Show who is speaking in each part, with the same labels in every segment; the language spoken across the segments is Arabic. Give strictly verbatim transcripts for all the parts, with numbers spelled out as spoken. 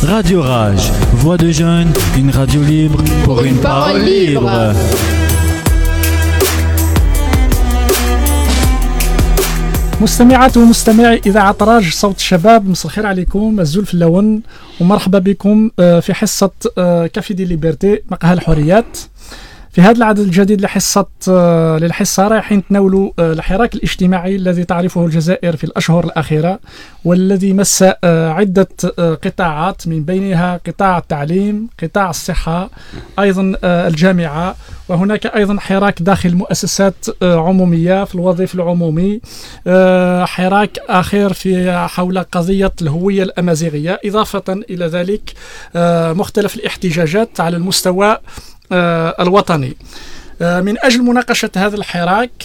Speaker 1: Radio Rage, voix de jeunes, une radio libre pour une parole libre.
Speaker 2: مستمعات ومستمعي إذاعة راج صوت الشباب، مساء الخير عليكم، الزول في اللون، ومرحبا بكم في حصة كافي دي ليبرتي مقهى الحريات. في هذا العدد الجديد لحصة للحصة رايحين نتناولوا الحراك الاجتماعي الذي تعرفه الجزائر في الأشهر الأخيرة، والذي مس عدة قطاعات، من بينها قطاع التعليم، قطاع الصحة، أيضا الجامعة، وهناك أيضا حراك داخل مؤسسات عمومية في الوظيف العمومي، حراك آخر في حول قضية الهوية الأمازيغية، إضافة إلى ذلك مختلف الاحتجاجات على المستوى الوطني. من أجل مناقشة هذا الحراك،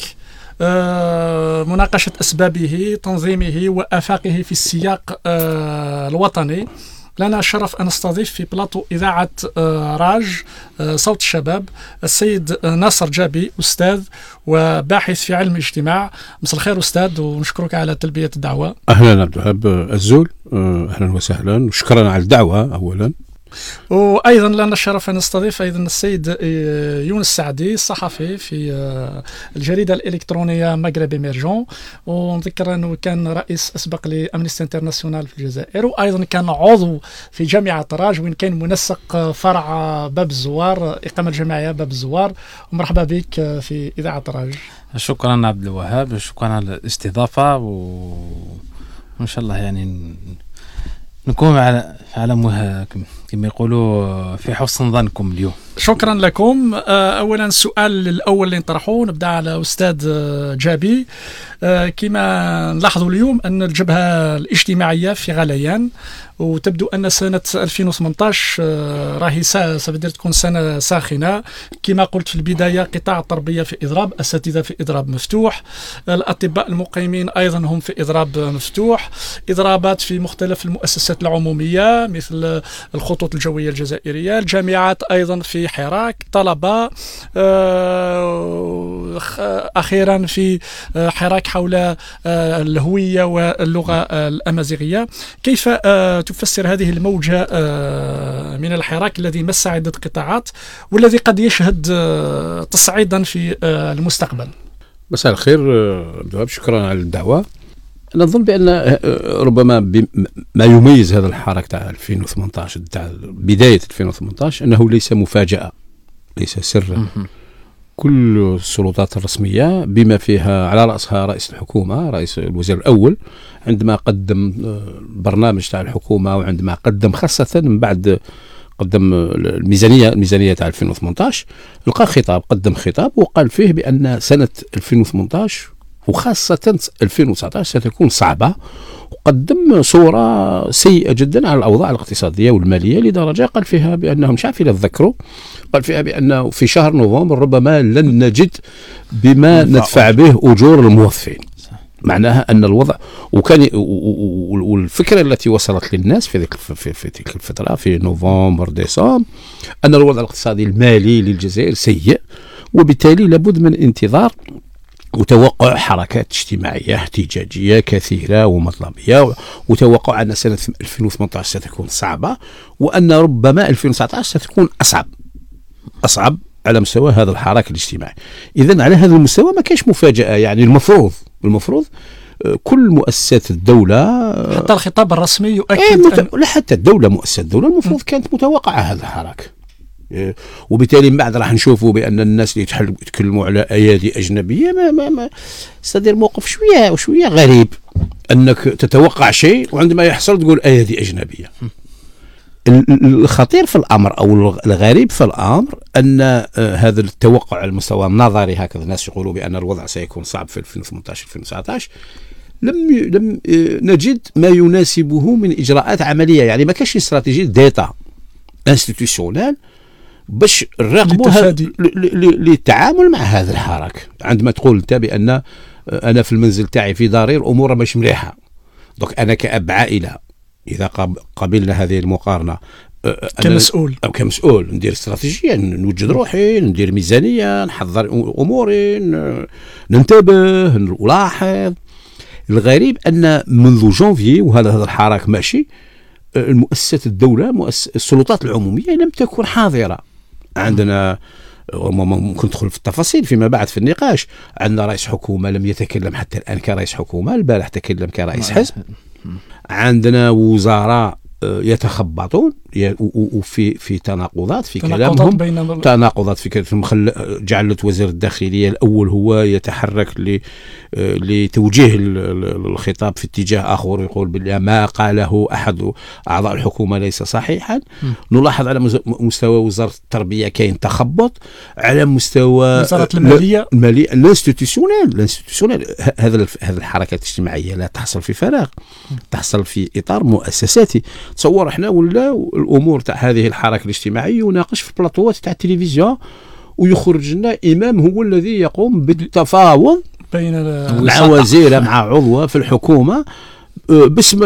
Speaker 2: مناقشة أسبابه، تنظيمه وآفاقه في السياق الوطني، لنا الشرف أن نستضيف في بلاطو إذاعة راج صوت الشباب السيد ناصر جابي، أستاذ وباحث في علم الاجتماع. مساء الخير أستاذ، ونشكرك على تلبية الدعوة.
Speaker 3: أهلا عبد الوهاب الزول، أهلا وسهلا، وشكرا على الدعوة أولا.
Speaker 2: وأيضا لنا الشرف أن نستضيف أيضا السيد يونس السعدي، الصحفي في الجريدة الإلكترونية مغرب إيميرجون، ونذكر أنه كان رئيس أسبق لأمنستي انترناسيونال في الجزائر، وأيضا كان عضو في جامعة راج، وإن كان منسق فرع باب الزوار، إقامة جامعية باب الزوار. ومرحبا بك في إذاعة راج.
Speaker 4: شكرا عبد الوهاب، شكرا على الاستضافة، وإن شاء الله يعني نكون على على مه... كما يقولوا في حسن ظنكم اليوم.
Speaker 2: شكرا لكم. اولا السؤال الاول اللي نطرحه، نبدا على استاذ جابي. كما نلاحظوا اليوم ان الجبهه الاجتماعيه في غليان، وتبدو ان سنه ألفين وثمانية راهي ستبدأ تكون سنه ساخنه. كما قلت في البدايه، قطاع التربيه في اضراب، اساتذه في اضراب مفتوح، الاطباء المقيمين ايضا هم في اضراب مفتوح، اضرابات في مختلف المؤسسات العموميه مثل الخطوط الجويه الجزائريه، الجامعات ايضا في حراك، طلبه اخيرا في حراك حول الهويه واللغه الامازيغيه. كيف تفسر هذه الموجة من الحراك الذي مس عدة قطاعات، والذي قد يشهد تصعيدا في المستقبل؟
Speaker 3: مساء الخير عبد الوهاب، شكرا على الدعوة. أنا أظن بأن ربما ما يميز هذا الحراك تاع ألفين وثمانية عشر، تاع بداية ألفين وثمانية عشر، أنه ليس مفاجأة، ليس سرا. كل السلطات الرسمية بما فيها على رأسها رئيس الحكومة، رئيس الوزير الأول، عندما قدم برنامج تاع الحكومة، وعندما قدم خاصة من بعد قدم الميزانية الميزانية تاع ألفين وثمانية عشر، لقى خطاب، قدم خطاب وقال فيه بأن سنة ألفين وثمانية عشر وخاصة ألفين وتسعة عشر ستكون صعبة، وقدم صورة سيئة جدا على الأوضاع الاقتصادية والمالية، لدرجة قال فيها بأنهم، مش عارف إذا تذكروا، قال فيها بأنه في شهر نوفمبر ربما لن نجد بما ندفع به أجور الموظفين. معناها أن الوضع، وكان والفكرة التي وصلت للناس في ذيك في, في تلك الفترة في نوفمبر ديسمبر، أن الوضع الاقتصادي المالي للجزائر سيء، وبالتالي لابد من انتظار وتوقع حركات اجتماعية احتجاجية كثيرة ومطلبية، وتوقع أن سنة ألفين وثمانية عشر ستكون صعبة، وأن ربما ألفين وتسعة عشر ستكون أصعب أصعب على مستوى هذا الحراك الاجتماعي. إذن على هذا المستوى ما كانش مفاجأة، يعني المفروض المفروض كل مؤسسات الدولة،
Speaker 2: حتى الخطاب الرسمي يؤكد
Speaker 3: إيه مت...
Speaker 2: أن...
Speaker 3: لا حتى الدولة، مؤسسات الدولة المفروض كانت متوقعة هذا الحراك. وبالتالي من بعد راح نشوفوا بأن الناس اللي يتكلموا على أيادي أجنبية ما ما ما صدر موقف شوية وشوية غريب، أنك تتوقع شيء وعندما يحصل تقول أيادي أجنبية. الخطير في الأمر أو الغريب في الأمر أن هذا التوقع على المستوى النظري، هكذا الناس يقولوا بأن الوضع سيكون صعب في ألفين وثمانية عشر ألفين وتسعة عشر، لم لم نجد ما يناسبه من إجراءات عملية. يعني ما كانش استراتيجية داتا انستيتيوشنال باش نراقبوا للتعامل مع هذا الحراك. عندما تقول انت بان انا في المنزل تاعي في داري الامور مش مليحه، دونك انا كأب عائله اذا قبلنا هذه المقارنه
Speaker 2: كمسؤول
Speaker 3: او كمسؤول ندير استراتيجيه، نوجد روحي، ندير ميزانيه، نحضر اموري، ننتبه، نلاحظ. الغريب ان منذ جونفي وهذا هذا الحراك ماشي المؤسسات الدولة مؤسس السلطات العمومية لم تكن حاضرة. عندنا ممكن ندخل في التفاصيل فيما بعد في النقاش. عندنا رئيس حكومة لم يتكلم حتى الآن كرئيس حكومة، البارح تكلم كرئيس حزب. عندنا وزراء يتخبطون وفي في تناقضات في كلامهم، تناقضات في كلامهم. جعلت وزير الداخلية الأول هو يتحرك لتوجيه الخطاب في اتجاه آخر، يقول بالله ما قاله أحد أعضاء الحكومة ليس صحيحا. نلاحظ على مستوى وزارة التربية كاين تخبط، على مستوى
Speaker 2: وزارة المالية
Speaker 3: المالية الانستيتيوشنال الانستيتيوشنال هذا هذه الحركات الاجتماعية لا تحصل في فراغ، تحصل في إطار مؤسساتي. تصور احنا ولا الامور تاع هذه الحركه الاجتماعيه يناقش في بلاطوات تاع التلفزيون ويخرج لنا امام هو الذي يقوم بالتفاوض
Speaker 2: بين
Speaker 3: مع وزيره مع عضوه في الحكومه باسم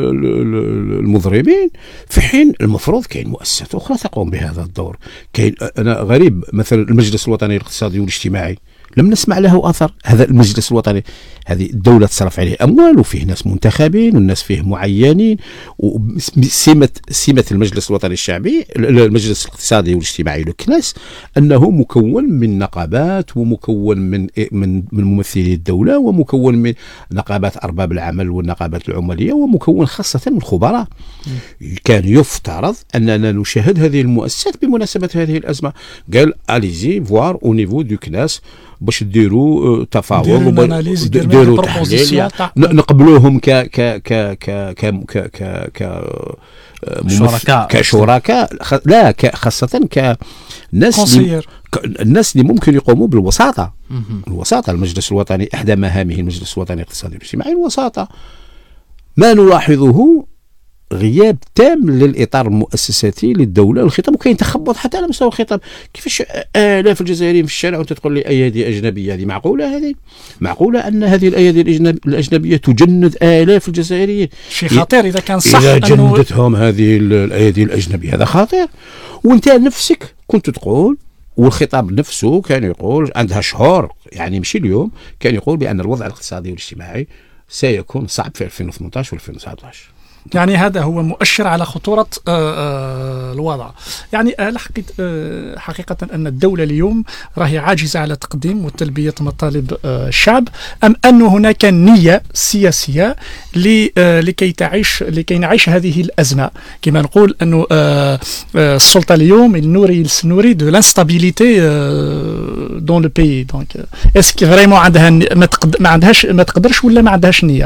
Speaker 3: المضربين، في حين المفروض كاين مؤسسات اخرى تقوم بهذا الدور. كاين انا غريب مثلا المجلس الوطني الاقتصادي والاجتماعي لم نسمع له أثر. هذا المجلس الوطني هذه الدولة تصرف عليه أموال وفيه ناس منتخبين والناس فيه معينين، وسمة سمة المجلس الوطني الشعبي المجلس الاقتصادي والاجتماعي الكناس أنه مكون من نقابات ومكون من من من ممثلي الدولة ومكون من نقابات أرباب العمل والنقابات العمالية ومكون خاصة من خبراء. كان يفترض أننا نشاهد هذه المؤسسات بمناسبة هذه الأزمة. قال أليزي فوار أو نيفو دو كناس باش ديروا تفاوض وديروا تحليل، يعني نقبلوهم ك ك ك ك ك ك ك
Speaker 4: شركاء
Speaker 3: كشركاء لا خاصة كناس اللي الناس اللي ممكن يقوموا بالوساطة. الوساطة المجلس الوطني أحدى مهامه المجلس الوطني الاقتصادي والاجتماعي الوساطة. ما نلاحظه غياب تام للإطار المؤسساتي للدولة والخطاب، وكاين تخبط حتى على مستوى الخطاب. كيفاش آلاف الجزائريين في الشارع وانت تقول لي أيادي أجنبية؟ هذه معقولة؟ هذه معقولة أن هذه الأيادي الأجنبية تجند آلاف الجزائريين؟
Speaker 2: شيء خطير إذا كان صح.
Speaker 3: إذا جندتهم هذه الأيادي الأجنبية هذا خطير. وانت نفسك كنت تقول والخطاب نفسه كان يقول عندها شهور يعني مش اليوم، كان يقول بأن الوضع الاقتصادي والاجتماعي سيكون صعب في ألفين وثمانية عشر وألفين وتسعة عشر.
Speaker 2: يعني هذا هو مؤشر على خطورة الوضع. يعني حقيقة أن الدولة اليوم راهي عاجزة على تقديم وتلبية مطالب الشعب، أم أن هناك نية سياسية لكي تعيش لكي نعيش هذه الأزمة؟ كما نقول أنه السلطة اليوم نوري نوري دو لانستابيليتي دون لو بيي. دونك اسكي فريمون عندها ما عندهاش ما تقدرش ولا ما عندهاش نية؟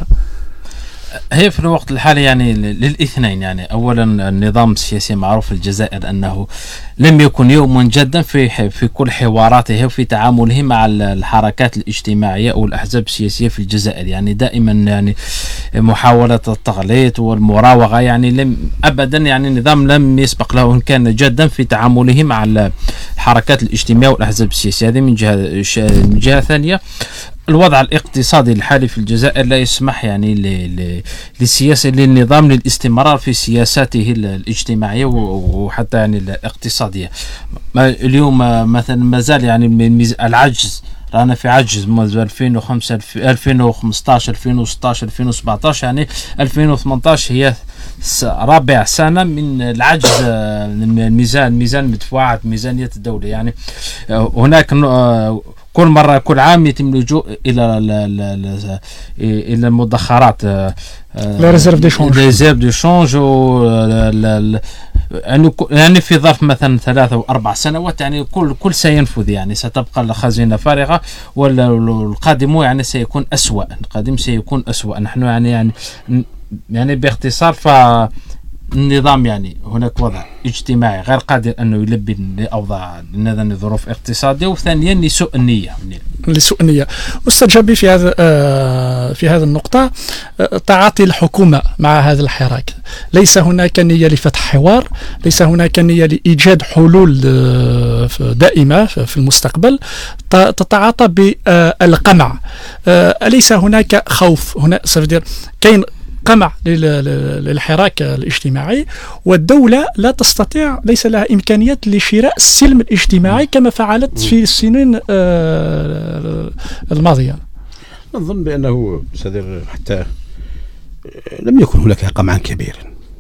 Speaker 4: هي في الوقت الحالي يعني للاثنين. يعني اولا النظام السياسي معروف في الجزائر انه لم يكن يوما جدا في في كل حواراته وفي تعامله مع الحركات الاجتماعيه او الاحزاب السياسيه في الجزائر. يعني دائما يعني محاوله التغليط والمراوغه، يعني لم ابدا يعني النظام لم يسبق له ان كان جدا في تعامله مع الحركات الاجتماعيه والاحزاب السياسيه. هذه من جهه. من جهه ثانيه الوضع الاقتصادي الحالي في الجزائر لا يسمح يعني للسياسة للنظام للاستمرار في سياساته الاجتماعية وحتى يعني الاقتصادية. اليوم مثلا ما زال يعني العجز، رانا في عجز منذ ألفين وخمسة ألفين وخمسة عشر ألفين وستة عشر ألفين وسبعة عشر، يعني ألفين وثمانية عشر هي رابع سنة من العجز من الميزان ميزان مدفوعات ميزانية الدولة. يعني هناك كل مرة كل عام يتم اللجوء إلى إلى المدخرات
Speaker 2: لا ريزيرف دي شونج
Speaker 4: ريزيرف دي شونج يعني يعني في ظرف مثلا ثلاثة أو أربع سنوات يعني كل كل سينفذ، يعني ستبقى الخزينة فارغة والقادم يعني سيكون أسوأ. القادم سيكون أسوأ. نحن يعني يعني يعني باختصار ف النظام يعني هناك وضع اجتماعي غير قادر أنه يلبي لأوضاع لنظام ظروف اقتصادية، وثانيا لسوء النية.
Speaker 2: لسوء النية. أستاذ جابي في هذا في هذه النقطة تعاطي الحكومة مع هذا الحراك، ليس هناك نية لفتح حوار، ليس هناك نية لإيجاد حلول دائمة في المستقبل، تتعاطى بالقمع. أليس هناك خوف هنا؟ كاين قمع للحراك الاجتماعي، والدولة لا تستطيع، ليس لها إمكانيات لشراء السلم الاجتماعي كما فعلت في السنين الماضية.
Speaker 3: نظن بأنه حتى لم يكن هناك قمع كبير، حتى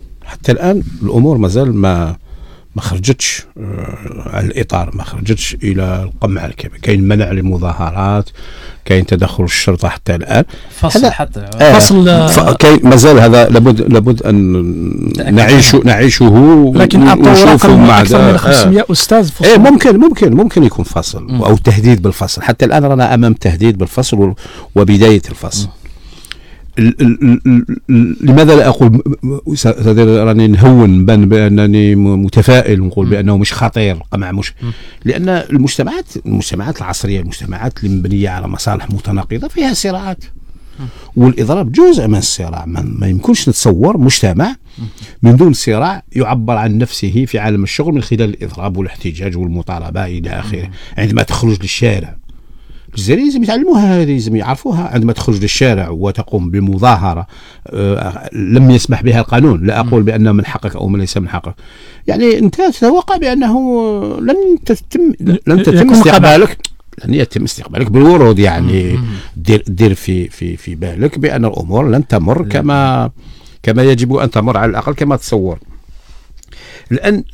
Speaker 3: حتى الآن الأمور مازال ما ما خرجتش على الإطار، ما خرجتش إلى القمع الكبير. كاين منع للمظاهرات، كاين تدخل الشرطة حتى الآن.
Speaker 4: فصل حتى
Speaker 3: آه فصل كاين مازال هذا لابد لابد أن نعيش نعيشه.
Speaker 2: لكن أوراق أكثر من خمسمائة آه. أستاذ فصل.
Speaker 3: إيه ممكن ممكن ممكن يكون فصل م. أو تهديد بالفصل. حتى الآن رانا أمام تهديد بالفصل وبداية الفصل. م. ال ال ال لماذا لا أقول راني نهون بان بأنني متفائل ونقول بأنه مش خطير القمع، مش لأن المجتمعات المجتمعات العصرية، المجتمعات اللي مبنية على مصالح متناقضة فيها صراعات، والإضراب جزء من الصراع. ما يمكنش نتصور مجتمع من دون صراع يعبر عن نفسه في عالم الشغل من خلال الإضراب والاحتجاج والمطالبة إلى آخره. عندما تخرج للشارع، الجزائريين لازم يتعلموها، هذه لازم يعرفوها. عندما تخرج للشارع وتقوم بمظاهرة آه لم يسمح بها القانون، لا أقول بأنه من حقك أو من ليس من حقك، يعني أنت تتوقع بأنه لن تتم لن تتم استقبالك لن يتم استقبالك بالورود. يعني دير دير في في في بالك بأن الأمور لن تمر كما كما يجب أن تمر، على الأقل كما تصور. الآن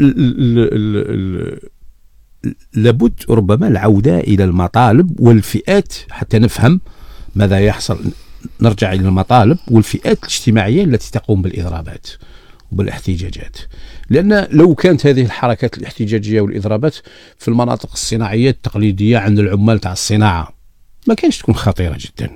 Speaker 3: لابد ربما العودة إلى المطالب والفئات حتى نفهم ماذا يحصل. نرجع إلى المطالب والفئات الاجتماعية التي تقوم بالإضرابات وبالاحتجاجات، لأن لو كانت هذه الحركات الاحتجاجية والإضرابات في المناطق الصناعية التقليدية عند العمال تاع الصناعة ما كانش تكون خطيرة جدا.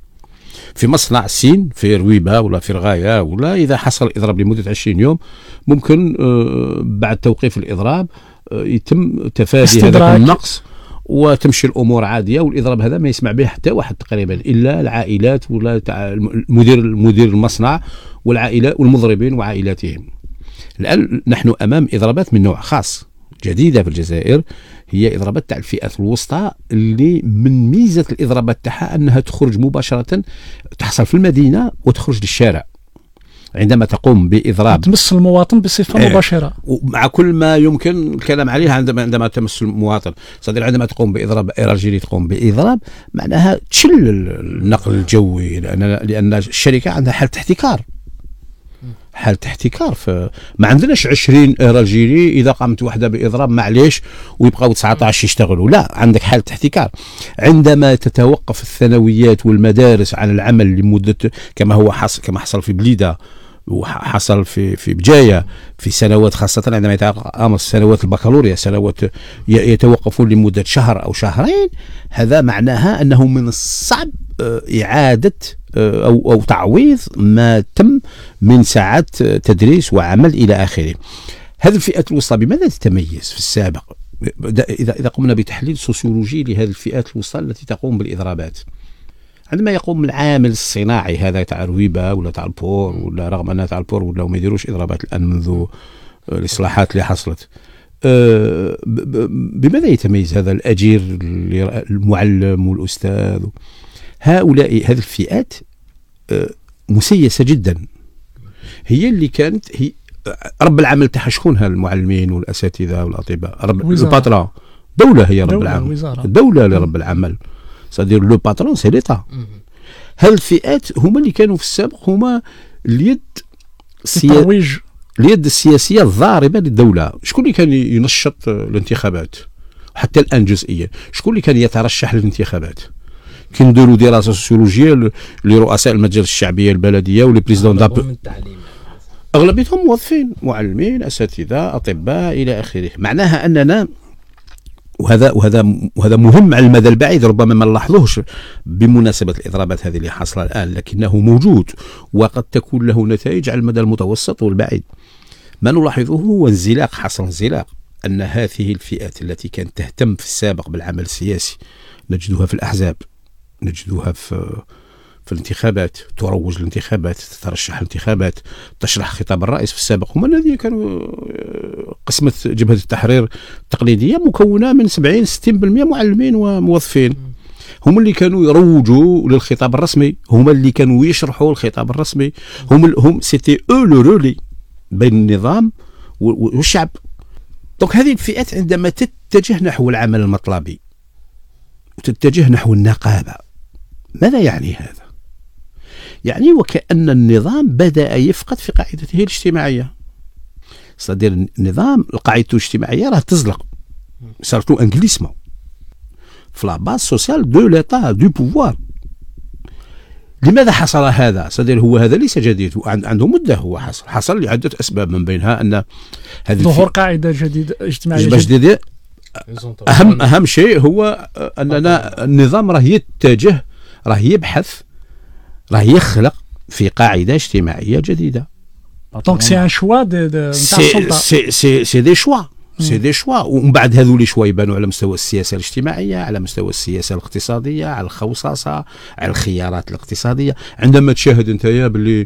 Speaker 3: في مصنع سين في رويبة ولا في رغاية، ولا إذا حصل إضراب لمدة عشرين يوم ممكن بعد توقيف الإضراب يتم تفادي هذا النقص وتمشي الامور عاديه، والاضراب هذا ما يسمع به حتى واحد تقريبا الا العائلات ولا المدير المدير المصنع والعائلات والمضربين وعائلاتهم. الان نحن امام اضرابات من نوع خاص جديده في الجزائر، هي اضرابات تاع الفئات الوسطى، اللي من ميزه الاضرابات تاعها انها تخرج مباشره، تحصل في المدينه وتخرج للشارع. عندما تقوم بإضراب
Speaker 2: تمس المواطن بصفة اه مباشرة،
Speaker 3: ومع كل ما يمكن الكلام عليه عندما عندما تمس المواطن، صدير عندما تقوم بإضراب راجلي تقوم بإضراب معناها تشل النقل الجوي، لأن لأن الشركة عندها حالة احتكار حالة احتكار. فما عندناش عشرين راجلي إذا قامت واحدة بإضراب معليش ويبقاو تسعة عشر يشتغلوا، لا، عندك حالة احتكار. عندما تتوقف الثانويات والمدارس عن العمل لمدة كما هو حصل كما حصل في بليدة وحصل في في بجاية في سنوات، خاصة عندما يتعامل سنوات البكالوريا، سنوات يتوقفون لمدة شهر أو شهرين، هذا معناها أنه من الصعب إعادة أو أو تعويض ما تم من ساعات تدريس وعمل إلى آخره. هذه الفئات الوسطى بماذا تتميز في السابق؟ إذا إذا قمنا بتحليل سوسيولوجي لهذه الفئات الوسطى التي تقوم بالإضرابات، عندما يقوم العامل الصناعي هذا تاع رويبة ولا تاع البور، ولا رغم أنها تاع البور ولا ما يديروش إضرابات الآن منذ الإصلاحات اللي حصلت، بماذا يتميز هذا الأجير المعلم والأستاذ؟ هؤلاء هذه الفئات مسيسة جدا، هي اللي كانت هي رب العمل تاعها شكون؟ المعلمين والأساتذة والأطباء، رب الباترون دولة، هي رب العمل، دولة لرب العمل، صدير لو باترون سي ليتا. هذه الفئات هما اللي كانوا في السابق هما اليد السيا... اليد السياسية الضاربة للدولة. شكون اللي كان ينشط الانتخابات حتى الآن جزئيا؟ شكون اللي كان يترشح للانتخابات؟ كي نديروا دراسة سوسيولوجية لرؤساء المجالس الشعبية البلدية ولي بريزيدون داب، أغلبيتهم موظفين، معلمين، أساتذة، أطباء إلى آخره. معناها أننا وهذا وهذا وهذا مهم على المدى البعيد، ربما ما نلاحظوش بمناسبة الإضرابات هذه اللي حصل الآن، لكنه موجود وقد تكون له نتائج على المدى المتوسط والبعيد. ما نلاحظه هو انزلاق، حصل انزلاق، أن هذه الفئات التي كانت تهتم في السابق بالعمل السياسي نجدها في الأحزاب، نجدها في في الانتخابات، تروج الانتخابات، تترشح الانتخابات، تشرح خطاب الرئيس. في السابق هم الذين كانوا قسمة جبهة التحرير التقليدية مكونة من سبعين ستين بالمئة معلمين وموظفين، هم اللي كانوا يروجوا للخطاب الرسمي، هم اللي كانوا يشرحوا الخطاب الرسمي، هم هم سيتي او لو رولي بين النظام والشعب. دونك هذه الفئات عندما تتجه نحو العمل المطلبي وتتجه نحو النقابة، ماذا يعني هذا؟ يعني وكأن النظام بدأ يفقد في قاعدته الاجتماعية. صدير النظام قاعدته الاجتماعيه راه تزلق صارتو انجليسمون في لا باز سوسيال دو ليتا دو بوفوار. لماذا حصل هذا؟ صدير هو هذا ليس جديد، عنده مده هو حصل حصل لعده اسباب، من بينها ان هذه
Speaker 2: ظهور قاعده جديده اجتماعيه
Speaker 3: جديده. اهم اهم شيء هو اننا النظام راه يتجه، راه يبحث، راه يخلق في قاعده اجتماعيه جديده.
Speaker 2: دونك سي ان شوا نتاع السلطه،
Speaker 3: سي سي سي دي شوا سي دي شوا ومن بعد هذول شوي يبانوا على مستوى السياسه الاجتماعيه، على مستوى السياسه الاقتصاديه، على الخوصصه، على الخيارات الاقتصاديه. عندما تشاهد انت يا باللي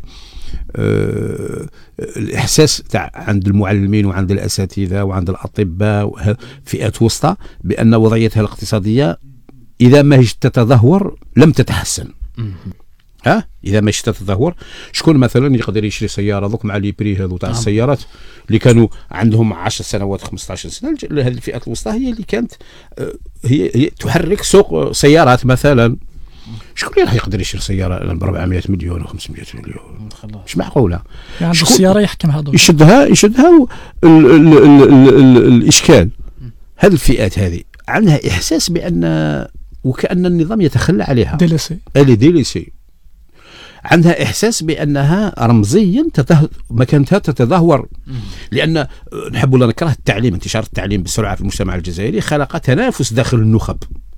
Speaker 3: أه الاحساس تاع عند المعلمين وعند الاساتذه وعند الاطباء فئات وسطى بان وضعيتها الاقتصاديه اذا ما هيش تتدهور لم تتحسن. ها اذا ما شفت تدهور، شكون مثلا يقدر يشري سياره دوك مع لي بري هذو تاع السيارات اللي كانوا عندهم عشر سنوات خمسطاش سنه؟ هذه الفئات الوسطى هي اللي كانت هي, هي تحرك سوق سيارات مثلا. شكون اللي راح يقدر يشري سياره ب أربعمائة مليون و خمسمائة مليون؟ مش معقوله.
Speaker 2: يعني السياره يحكم هذول
Speaker 3: يشدها يشدها ال ال ال ال ال الاشكال. هذه الفئات هذه عندها احساس بان وكأن النظام يتخلى عليها،
Speaker 2: ديليسي
Speaker 3: اللي ديليسي عندها إحساس بأنها رمزيا تته... مكانتها تتدهور. لأن نحب ولا نكره التعليم، انتشار التعليم بسرعة في المجتمع الجزائري خلق تنافس داخل النخب.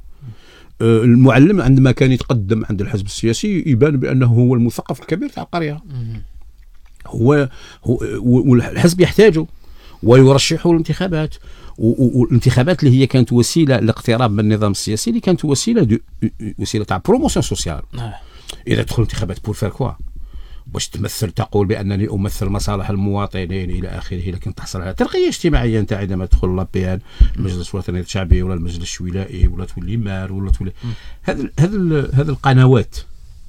Speaker 3: المعلم عندما كان يتقدم عند الحزب السياسي يبان بأنه هو المثقف الكبير تاع القرية، هو, هو والحزب يحتاجه ويرشحه الانتخابات، والانتخابات اللي هي كانت وسيلة لاقتراب من النظام السياسي، اللي كانت وسيلة دو... وسيلة تاع بروموسيون سوسيال. إذا تدخل انتخابات بور فير كوا؟ باش تمثل تقول بأنني أمثل مصالح المواطنين إلى آخره، لكن تحصل على ترقية اجتماعية. أنت عندما تدخل لابيان المجلس الوطني الشعبي ولا المجلس الشولائي ولا تولي مار ولا تولي هذا هذا هذا القنوات،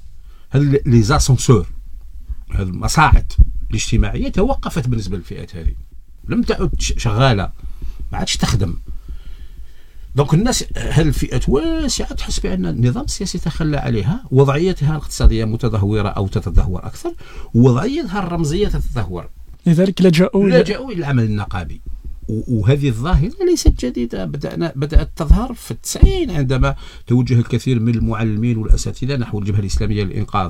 Speaker 3: هذا لي زاسونسور، هذه المصاعد الاجتماعية توقفت بالنسبة للفئات هذه، لم تعد شغالة، ما عادش تخدم. دونك الناس هذه الفئات واسعة تحس بأن النظام السياسي تخلى عليها، وضعيتها الاقتصادية متدهورة أو تتدهور أكثر، ووضعيتها الرمزية تتدهور.
Speaker 2: لذلك لجأوا
Speaker 3: لجأوا إلى العمل النقابي. وهذه الظاهرة ليست جديدة، بدأنا بدأت تظهر في التسعين عندما توجه الكثير من المعلمين والأساتذة نحو الجبهة الإسلامية للإنقاذ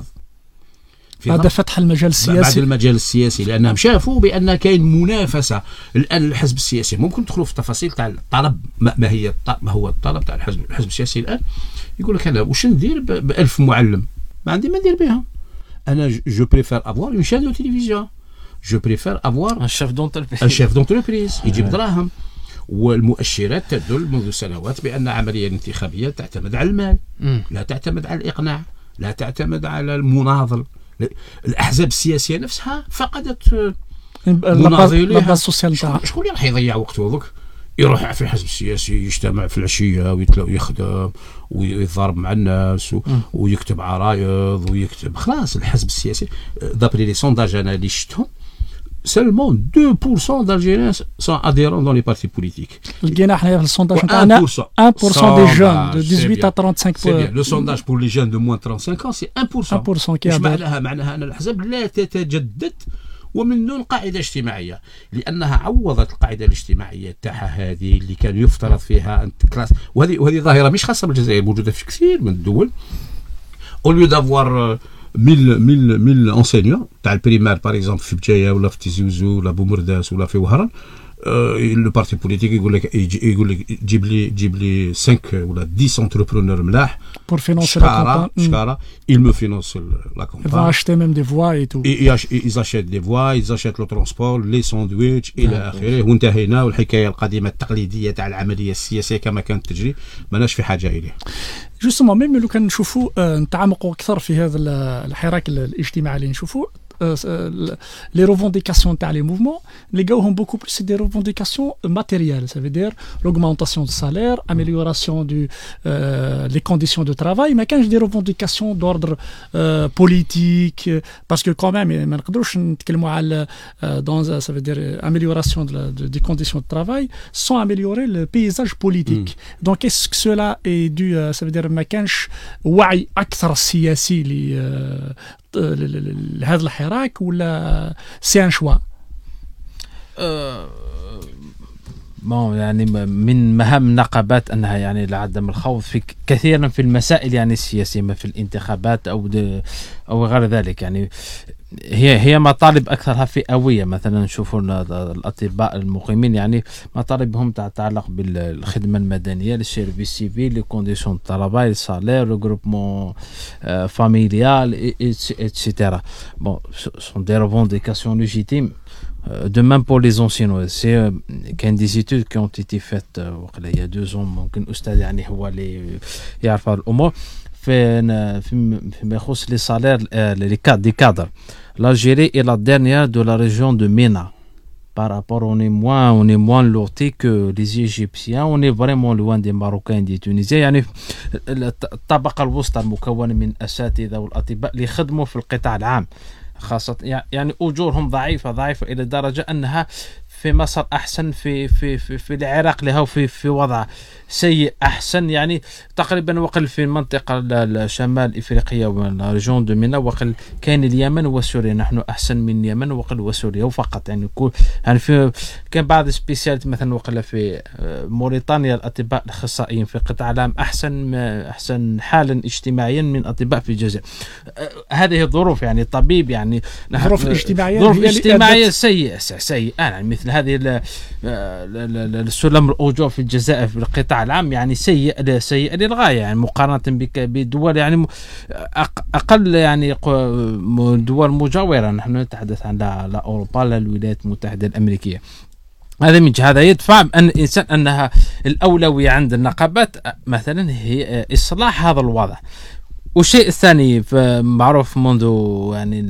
Speaker 2: بعد فتح المجال السياسي،
Speaker 3: بعد المجال السياسي، لأنهم شافوا بأن كاين منافسة الآن. الحزب السياسي ممكن تدخلوا في التفاصيل تاع الطلب، ما هي ما هو الطلب تاع الحزب الحزب السياسي الآن. يقول لك أنا واش ندير بألف معلم؟ ما عندي ما ندير بها. أنا جو بريفير افوار اون شين دو تيليفزيون، جو بريفير افوار
Speaker 4: ان شيف دونتربريز،
Speaker 3: ان شيف دونتربريز يجيب دراهم. والمؤشرات تدل منذ سنوات بأن العملية الانتخابية تعتمد على المال، لا تعتمد على الإقناع، لا تعتمد على المناضل. الأحزاب السياسية نفسها فقدت مناضليها. شكون اللي راح يضيع وقته ذوك؟ يروح في الحزب السياسي، يجتمع في العشية ويخدم ويضارب مع الناس ويكتب عرايض ويكتب خلاص. الحزب السياسي دابري لي سونداج أنا اللي شفتهم seulement deux pour cent d'Algériens sont adhérents dans les partis politiques.
Speaker 2: لقينا احنا في السونداج تاعنا un pour cent des jeunes de dix-huit à trente-cinq.
Speaker 3: C'est bien. Le sondage pour les jeunes de moins de trente-cinq ans c'est un pour cent.
Speaker 2: un pour cent qui
Speaker 3: معناها معناها أن الأحزاب لا تتجدد ومن دون قاعدة اجتماعية، لأنها عوضت القاعدة الاجتماعية تاعها هذه اللي كان يفترض فيها أنت كلاس. وهذه وهذه ظاهرة مش خاصة بالجزائر، موجودة في كثير من الدول. au lieu d'avoir mille mille mille enseignants تاع البريمير باغ اكزومبل في بجايه ولا في تيزي وزو ولا بومرداس ولا في وهران، لو بارتي بوليتيك يقول لك يقول لك جيب لي جيب لي خمسة ولا عشرة انتربرونور ملاح
Speaker 2: pour financer la campagne.
Speaker 3: شكارا il me finance la campagne.
Speaker 2: Ils vont acheter même des voix et tout.
Speaker 3: ils achètent des voix, ils achètent le transport, les sandwichs الى اخره. وانتهينا. والحكايه القديمه التقليديه تاع العمليه السياسيه كما كانت تجري ماناش في حاجه اليه.
Speaker 2: جوستومون ميم لو كان نشوفوا نتعمقوا اكثر في هذا الحراك الاجتماعي اللي نشوفوا les revendications تاع les mouvements لقاوهم beaucoup plus c'est des revendications matérielles, ça veut dire l'augmentation du salaire, amélioration du euh, les conditions de travail. ما كانش des revendications d'ordre euh, politique parce que quand même ما نقدروش نتكلموا على dans ça veut dire amélioration de la, de, des conditions de travail sans améliorer le paysage politique. mm. donc est-ce que cela est dû euh, ça veut dire ما كانش وعي اكثر سياسي ل هذا الحراك ولا سي ان شوا؟
Speaker 4: bon يعني من مهام النقابات أنها يعني لعدم الخوض في كثيرا في المسائل يعني السياسية ما في الانتخابات أو أو غير ذلك. يعني هي هي مطالب أكثرها فئوية. مثلا نشوفوا الأطباء المقيمين يعني مطالبهم تتعلق بالخدمة المدنية، للسيرفيس سيفيل، لي كونديسيون دو ترافاي، السالير، ريغروبمون فاميليال إتسيتيرا. bon sont des revendications légitimes. De même pour les anciens. C'est كان des études qui ont été faites il y a deux ans. ممكن أستاذ يعني هو اللي يعرف الأمور في فيما يخص les salaires les cadres des cadres. L'Algérie est la dernière de la région de MENA. Par rapport, on est moins, on est moins loté que les Égyptiens. On est vraiment loin des Marocains, des Tunisiens. يعني الطبقة الوسطى المكونة من أساتذة والأطباء اللي خدموا في القطاع العام خاصة يعني أجورهم ضعيفة ضعيفة إلى درجة أنها في مصر أحسن، في في في, في العراق لها في في وضع سيء أحسن. يعني تقريبا وقل في المنطقة الشمال إفريقيا والريجون دو مينا وقل كان اليمن وسوريا. نحن أحسن من اليمن وقل وسوريا وفقط. يعني كل يعني في كان بعض سبيسيالات مثلا وقل في موريتانيا الأطباء الأخصائيين في القطاع العام أحسن أحسن حالا اجتماعيا من أطباء في الجزائر. هذه الظروف يعني الطبيب يعني
Speaker 2: ظروف اجتماعية
Speaker 4: ظروف اجتماعية سيئة سيئة يعني مثل هذه السلم الأجور في الجزائر في القطاع العام يعني سيء سيء للغاية. يعني مقارنة بدول يعني أقل يعني دول مجاورة. نحن نتحدث عن أوروبا، الولايات المتحدة الأمريكية. هذا من جهة يدفع أن الإنسان أنها الأولوية عند النقابات مثلا هي إصلاح هذا الوضع. والشيء الثاني معروف منذ يعني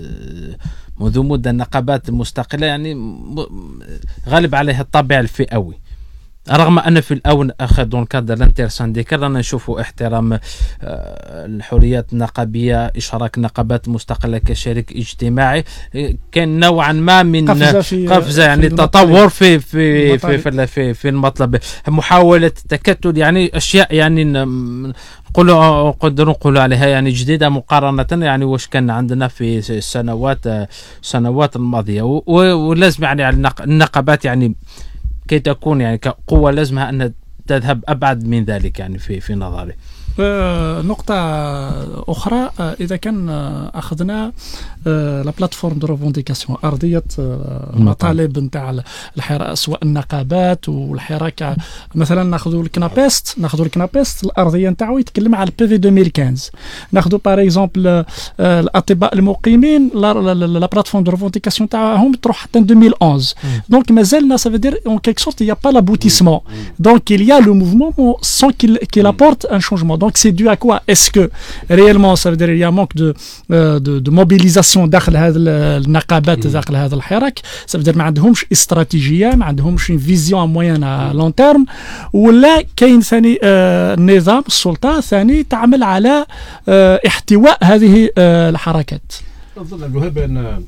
Speaker 4: منذ مدة النقابات المستقلة يعني غالب عليها الطابع الفئوي، رغم أن في الأول أخذ دون كادر الانتر سانديكال رانا نشوفوا احترام الحريات النقابية، إشراك النقابات المستقلة كشريك اجتماعي. كان نوعا ما من قفزة, قفزة يعني في تطور في في في في, في, في المطلب، محاولة تكتل يعني أشياء يعني نقولوا نقدر نقولوا عليها يعني جديدة مقارنة يعني واش كان عندنا في السنوات السنوات الماضية. ولازم يعني على النقابات يعني كي تكون يعني كقوة لازمها أن تذهب أبعد من ذلك يعني في في نظري.
Speaker 2: نقطة أخرى، إذا كان أخذنا لا بلاتفورم دو ريفونديكاسيون أرضية المطالب نتاع الحراك سواء النقابات والحراك، مثلا ناخذوا الكنابيست ناخذوا الكنابيست الأرضية نتاعو يتكلم على البي في ألفين وخمسة. ناخذوا باغ اكزومبل الأطباء المقيمين لا بلاتفورم دو ريفونديكاسيون تاعهم تروح حتى ألفين وحداش. دونك مازالنا سا فيدير اون كيك سورت يا با لابوتيسمون. دونك il y a le mouvement sans qu'il qu'il apporte un changement. Donc c'est dû à quoi? Est-ce que réellement ça veut dire il y a un manque de de de mobilisation داخل هذا النقابات داخل هذا الحراك؟ ça veut dire ما عندهمش استراتيجية، ما عندهمش فيزيون موين لون تيرم، ولا كاين ثاني النظام السلطة ثاني تعمل على احتواء هذه الحركات؟
Speaker 3: أظن بأن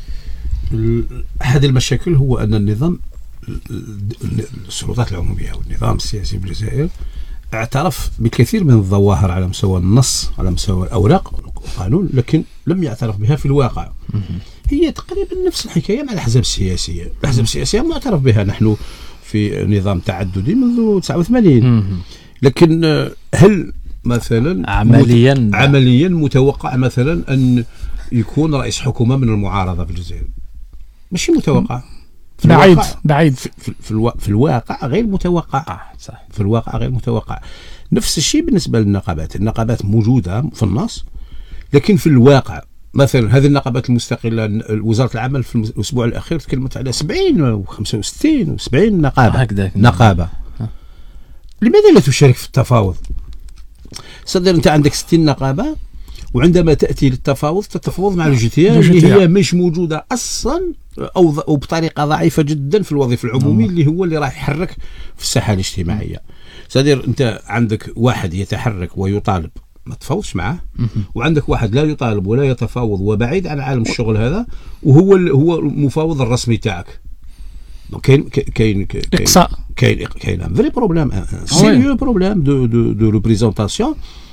Speaker 3: أحد المشاكل هو أن النظام السلطات العمومية والنظام السياسي في الجزائر اعترف بكثير من الظواهر على مستوى النص على مستوى الأوراق والقانون، لكن لم يعترف بها في الواقع. هي تقريبا نفس الحكاية مع الأحزاب السياسية. الأحزاب السياسية معترف بها، نحن في نظام تعددي منذ تسعة وثمانين، لكن هل مثلا
Speaker 4: عمليا
Speaker 3: مت... عمليا متوقع مثلا أن يكون رئيس حكومة من المعارضة في الجزائر؟ مش متوقع.
Speaker 2: في بعيد بعيد
Speaker 3: في, في, في, الوا... في الواقع غير متوقع.
Speaker 4: صح.
Speaker 3: في الواقع غير متوقع. نفس الشيء بالنسبة للنقابات. النقابات موجودة في النص، لكن في الواقع مثلا هذه النقابات المستقلة وزارة العمل في الأسبوع الأخير تكلمت على سبعين وخمسة وستين وسبعين نقابة نقابة ها. لماذا لا تشارك في التفاوض؟ صدر أنت عندك ستين نقابة، وعندما تأتي للتفاوض تتفاوض مع الجتيا اللي هي مش موجودة أصلا أو, أو بطريقة ضعيفة جدا في الوظيفة العمومي اللي هو اللي راح يحرك في الساحة الاجتماعية. صدر أنت عندك واحد يتحرك ويطالب ما تفاوضش معه، وعندك واحد لا يطالب ولا يتفاوض وبعيد عن عالم الشغل هذا، وهو هو المفاوض الرسمي تاعك. كاين كاين
Speaker 2: إقصاء
Speaker 3: كاين كاين ان فري بروبليم، ان سيريو بروبليم دو دو دو ريبريزونطاسيون.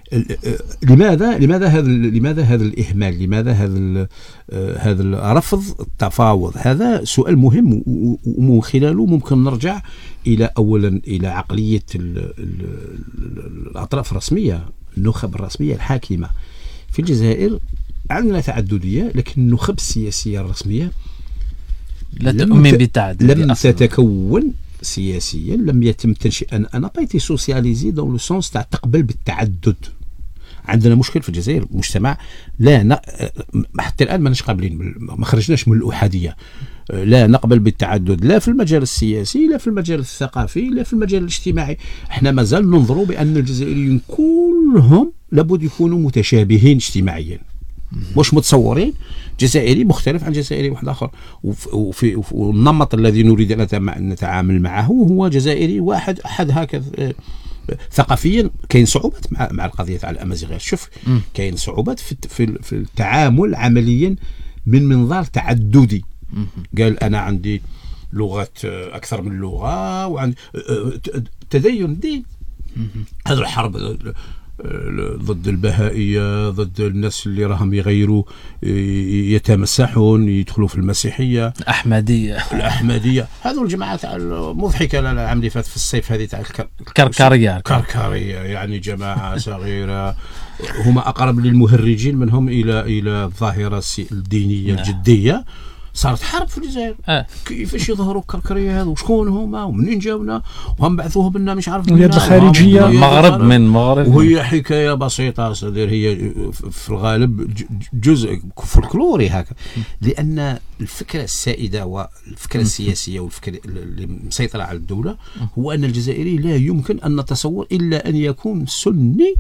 Speaker 3: لماذا لماذا هذا لماذا هذا الإهمال؟ لماذا هذا هذا الرفض التفاوض؟ هذا سؤال مهم، ومن خلاله ممكن نرجع إلى أولا إلى عقلية الأطراف الرسمية، النخب الرسمية الحاكمة في الجزائر. عندنا تعددية، لكن النخب السياسية الرسمية
Speaker 4: لا تؤمن بالتعدد،
Speaker 3: لم تتكون سياسيا، لم يتم تنشئ. أنا بايتي سوسياليزي دون لو سونس تاع تقبل بالتعدد. عندنا مشكل في الجزائر، مجتمع لا ن... حتى الآن ماناش قابلين، ما خرجناش من الأحادية. لا نقبل بالتعدد لا في المجال السياسي، لا في المجال الثقافي، لا في المجال الاجتماعي. احنا مازال ننظروا بأن الجزائريين كلهم لابد يكونوا متشابهين اجتماعيا، مش متصورين جزائري مختلف عن جزائري واحد آخر. وفي والنمط الذي نريد أن نتعامل معه هو جزائري واحد أحد هكذا. ثقافيا كاين صعوبات مع مع القضيه تاع الامازيغيات. شوف كاين صعوبات في في التعامل عمليا من منظار تعددي. قال انا عندي لغات اكثر من لغه، وعندي تدين دين. هذا الحرب ضد البهائيه، ضد الناس اللي راهم يغيروا يتمسحون يدخلوا في المسيحيه،
Speaker 4: الاحمديه
Speaker 3: الاحمديه هذو الجماعات المضحكه. العام اللي فات في الصيف هذه تاع
Speaker 4: الكركريه
Speaker 3: الكركريه، يعني جماعه صغيره هما اقرب للمهرجين منهم الى الى الظاهره الدينيه الجديه. صارت حرب في الجزائر. أه. كيفاش يظهروا الكركريه هذو؟ وشكون هما ومنين جاونا؟ وهم بعثوه بنا مش عارف
Speaker 2: اليد الخارجيه
Speaker 4: المغرب من المغرب.
Speaker 3: وهي حكايه بسيطه صدير، هي في الغالب جزء فولكلوري هكا. لان الفكره السائده والفكره السياسيه والفكره اللي مسيطره على الدوله هو ان الجزائري لا يمكن ان نتصور الا ان يكون سني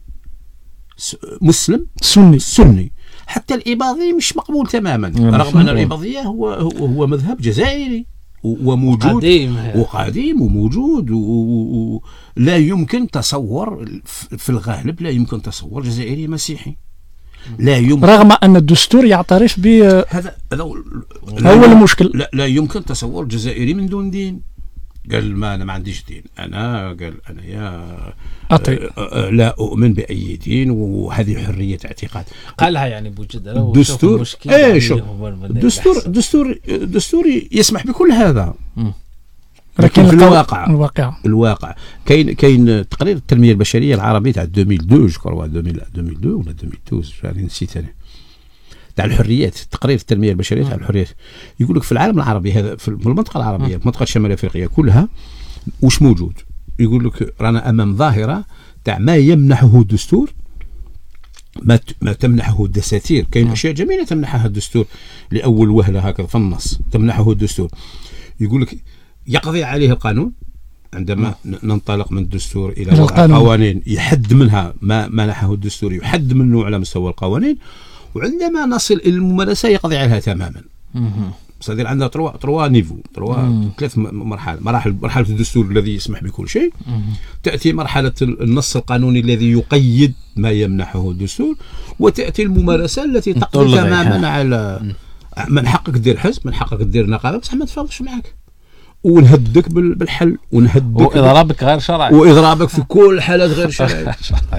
Speaker 3: مسلم
Speaker 2: سني
Speaker 3: سني. حتى الإباضي مش مقبول تماما، رغم أن الإباضية هو هو مذهب جزائري وموجود
Speaker 4: قديم
Speaker 3: وقديم وموجود، ولا يمكن تصور في الغالب لا يمكن تصور جزائري مسيحي. لا يمكن،
Speaker 2: رغم أن الدستور يعترف ب
Speaker 3: هذا هذا
Speaker 2: هو المشكل.
Speaker 3: لا, لا يمكن تصور جزائري من دون دين. قال ما أنا ما عنديش دين، أنا قال أنا يا
Speaker 2: أطيع.
Speaker 3: لا أؤمن بأي دين، وهذه حرية اعتقاد.
Speaker 4: قالها يعني بوجد
Speaker 3: الدستور إيه شوف الدستور الدستور الدستوري يسمح بكل هذا. م. لكن في الواقع
Speaker 2: الواقع
Speaker 3: الواقع كاين كاين تقرير التنمية البشرية العربي تاع ألفين واثنين جو كروا ألفين واثنين ولا ألفين واثنين عشر يعني نسيت أنا، تاع الحريات. تقرير التنمية البشرية تاع الحريات يقول لك في العالم العربي هذا، في المنطقة العربية، في منطقة شمال أفريقيا كلها، وش موجود؟ يقول لك رانا أمام ظاهرة تاع ما يمنحه الدستور، ما ما تمنحه الدساتير. كاين أشياء جميلة تمنحها الدستور لأول وهلة هكذا في النص، تمنحه الدستور. يقول لك يقضي عليه القانون عندما ننطلق من الدستور إلى وضع قوانين يحد منها ما منحه الدستور، يحد منه على مستوى القوانين، وعندما نصل إلى الممارسة يقضي عليها تماما. صدير عندنا تروا تروا نيفو تروا ثلاث مراحل مراحل مرحلة الدستور الذي يسمح بكل شيء، تأتي مرحلة النص القانوني الذي يقيد ما يمنحه الدستور، وتأتي الممارسة التي تقضي تماما على من حقك دير حزب، من حقك دير نقابة، بصح ما تفاوضش معك، ونهدك بالحل، ونهدك
Speaker 4: واضرابك غير شرعي،
Speaker 3: واضرابك في كل الحالات غير شرعي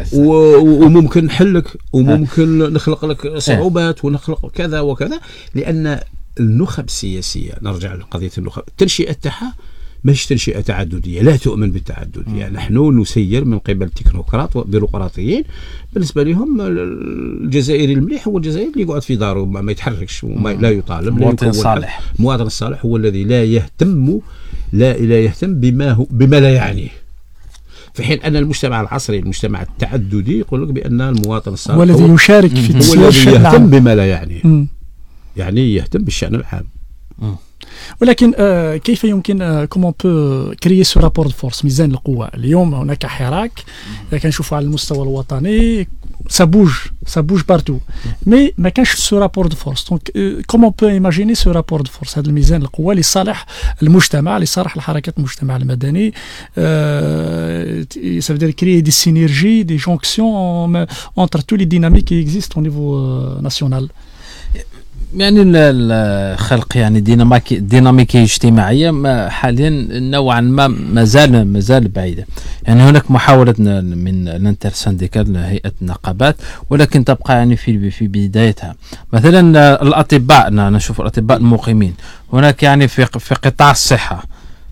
Speaker 3: وممكن نحلك، وممكن نخلق لك صعوبات، ونخلق كذا وكذا. لأن النخب السياسية، نرجع لقضية النخب، التنشئة تاعها مش تنشئة تعددية، لا تؤمن بالتعددية. يعني نحن نسير من قبل تكنوقراط وبيروقراطيين. بالنسبة لهم الجزائري المليح هو الجزائري اللي يقعد في داره ما يتحركش وما لا يطالب.
Speaker 4: المواطن الصالح،
Speaker 3: المواطن الصالح هو الذي لا يهتم لا لا يهتم بما هو بما لا يعنيه، في حين أن المجتمع العصري المجتمع التعددي يقول لك بأن المواطن الصالح
Speaker 2: هو الذي يشارك في
Speaker 3: هو الذي يهتم بما لا يعنيه، م. يعني يهتم بالشأن العام.
Speaker 2: م. ولكن آه كيف يمكن كومون بو كريي سو رابور دو فورس، ميزان القوة؟ اليوم هناك حراك كنشوفوا على المستوى الوطني، ça bouge ça bouge partout، مي ما كانش سو رابور دو فورس. دونك كومون بو ايماجيني سو رابور دو فورس، هذا الميزان القوة لصالح المجتمع، لصالح الحركات المجتمع المدني. ça veut dire créer des synergies, des jonctions entre tous les dynamiques qui existent au niveau national.
Speaker 4: يعني الخلق يعني ديناميكي ديناميكية اجتماعية ما حاليا نوعا ما مازال مازال بعيدة. يعني هناك محاولة من الانتر سانديكال هيئة النقابات، ولكن تبقى يعني في في بدايتها. مثلا الأطباء، نشوف الأطباء المقيمين هناك يعني في في قطاع الصحة،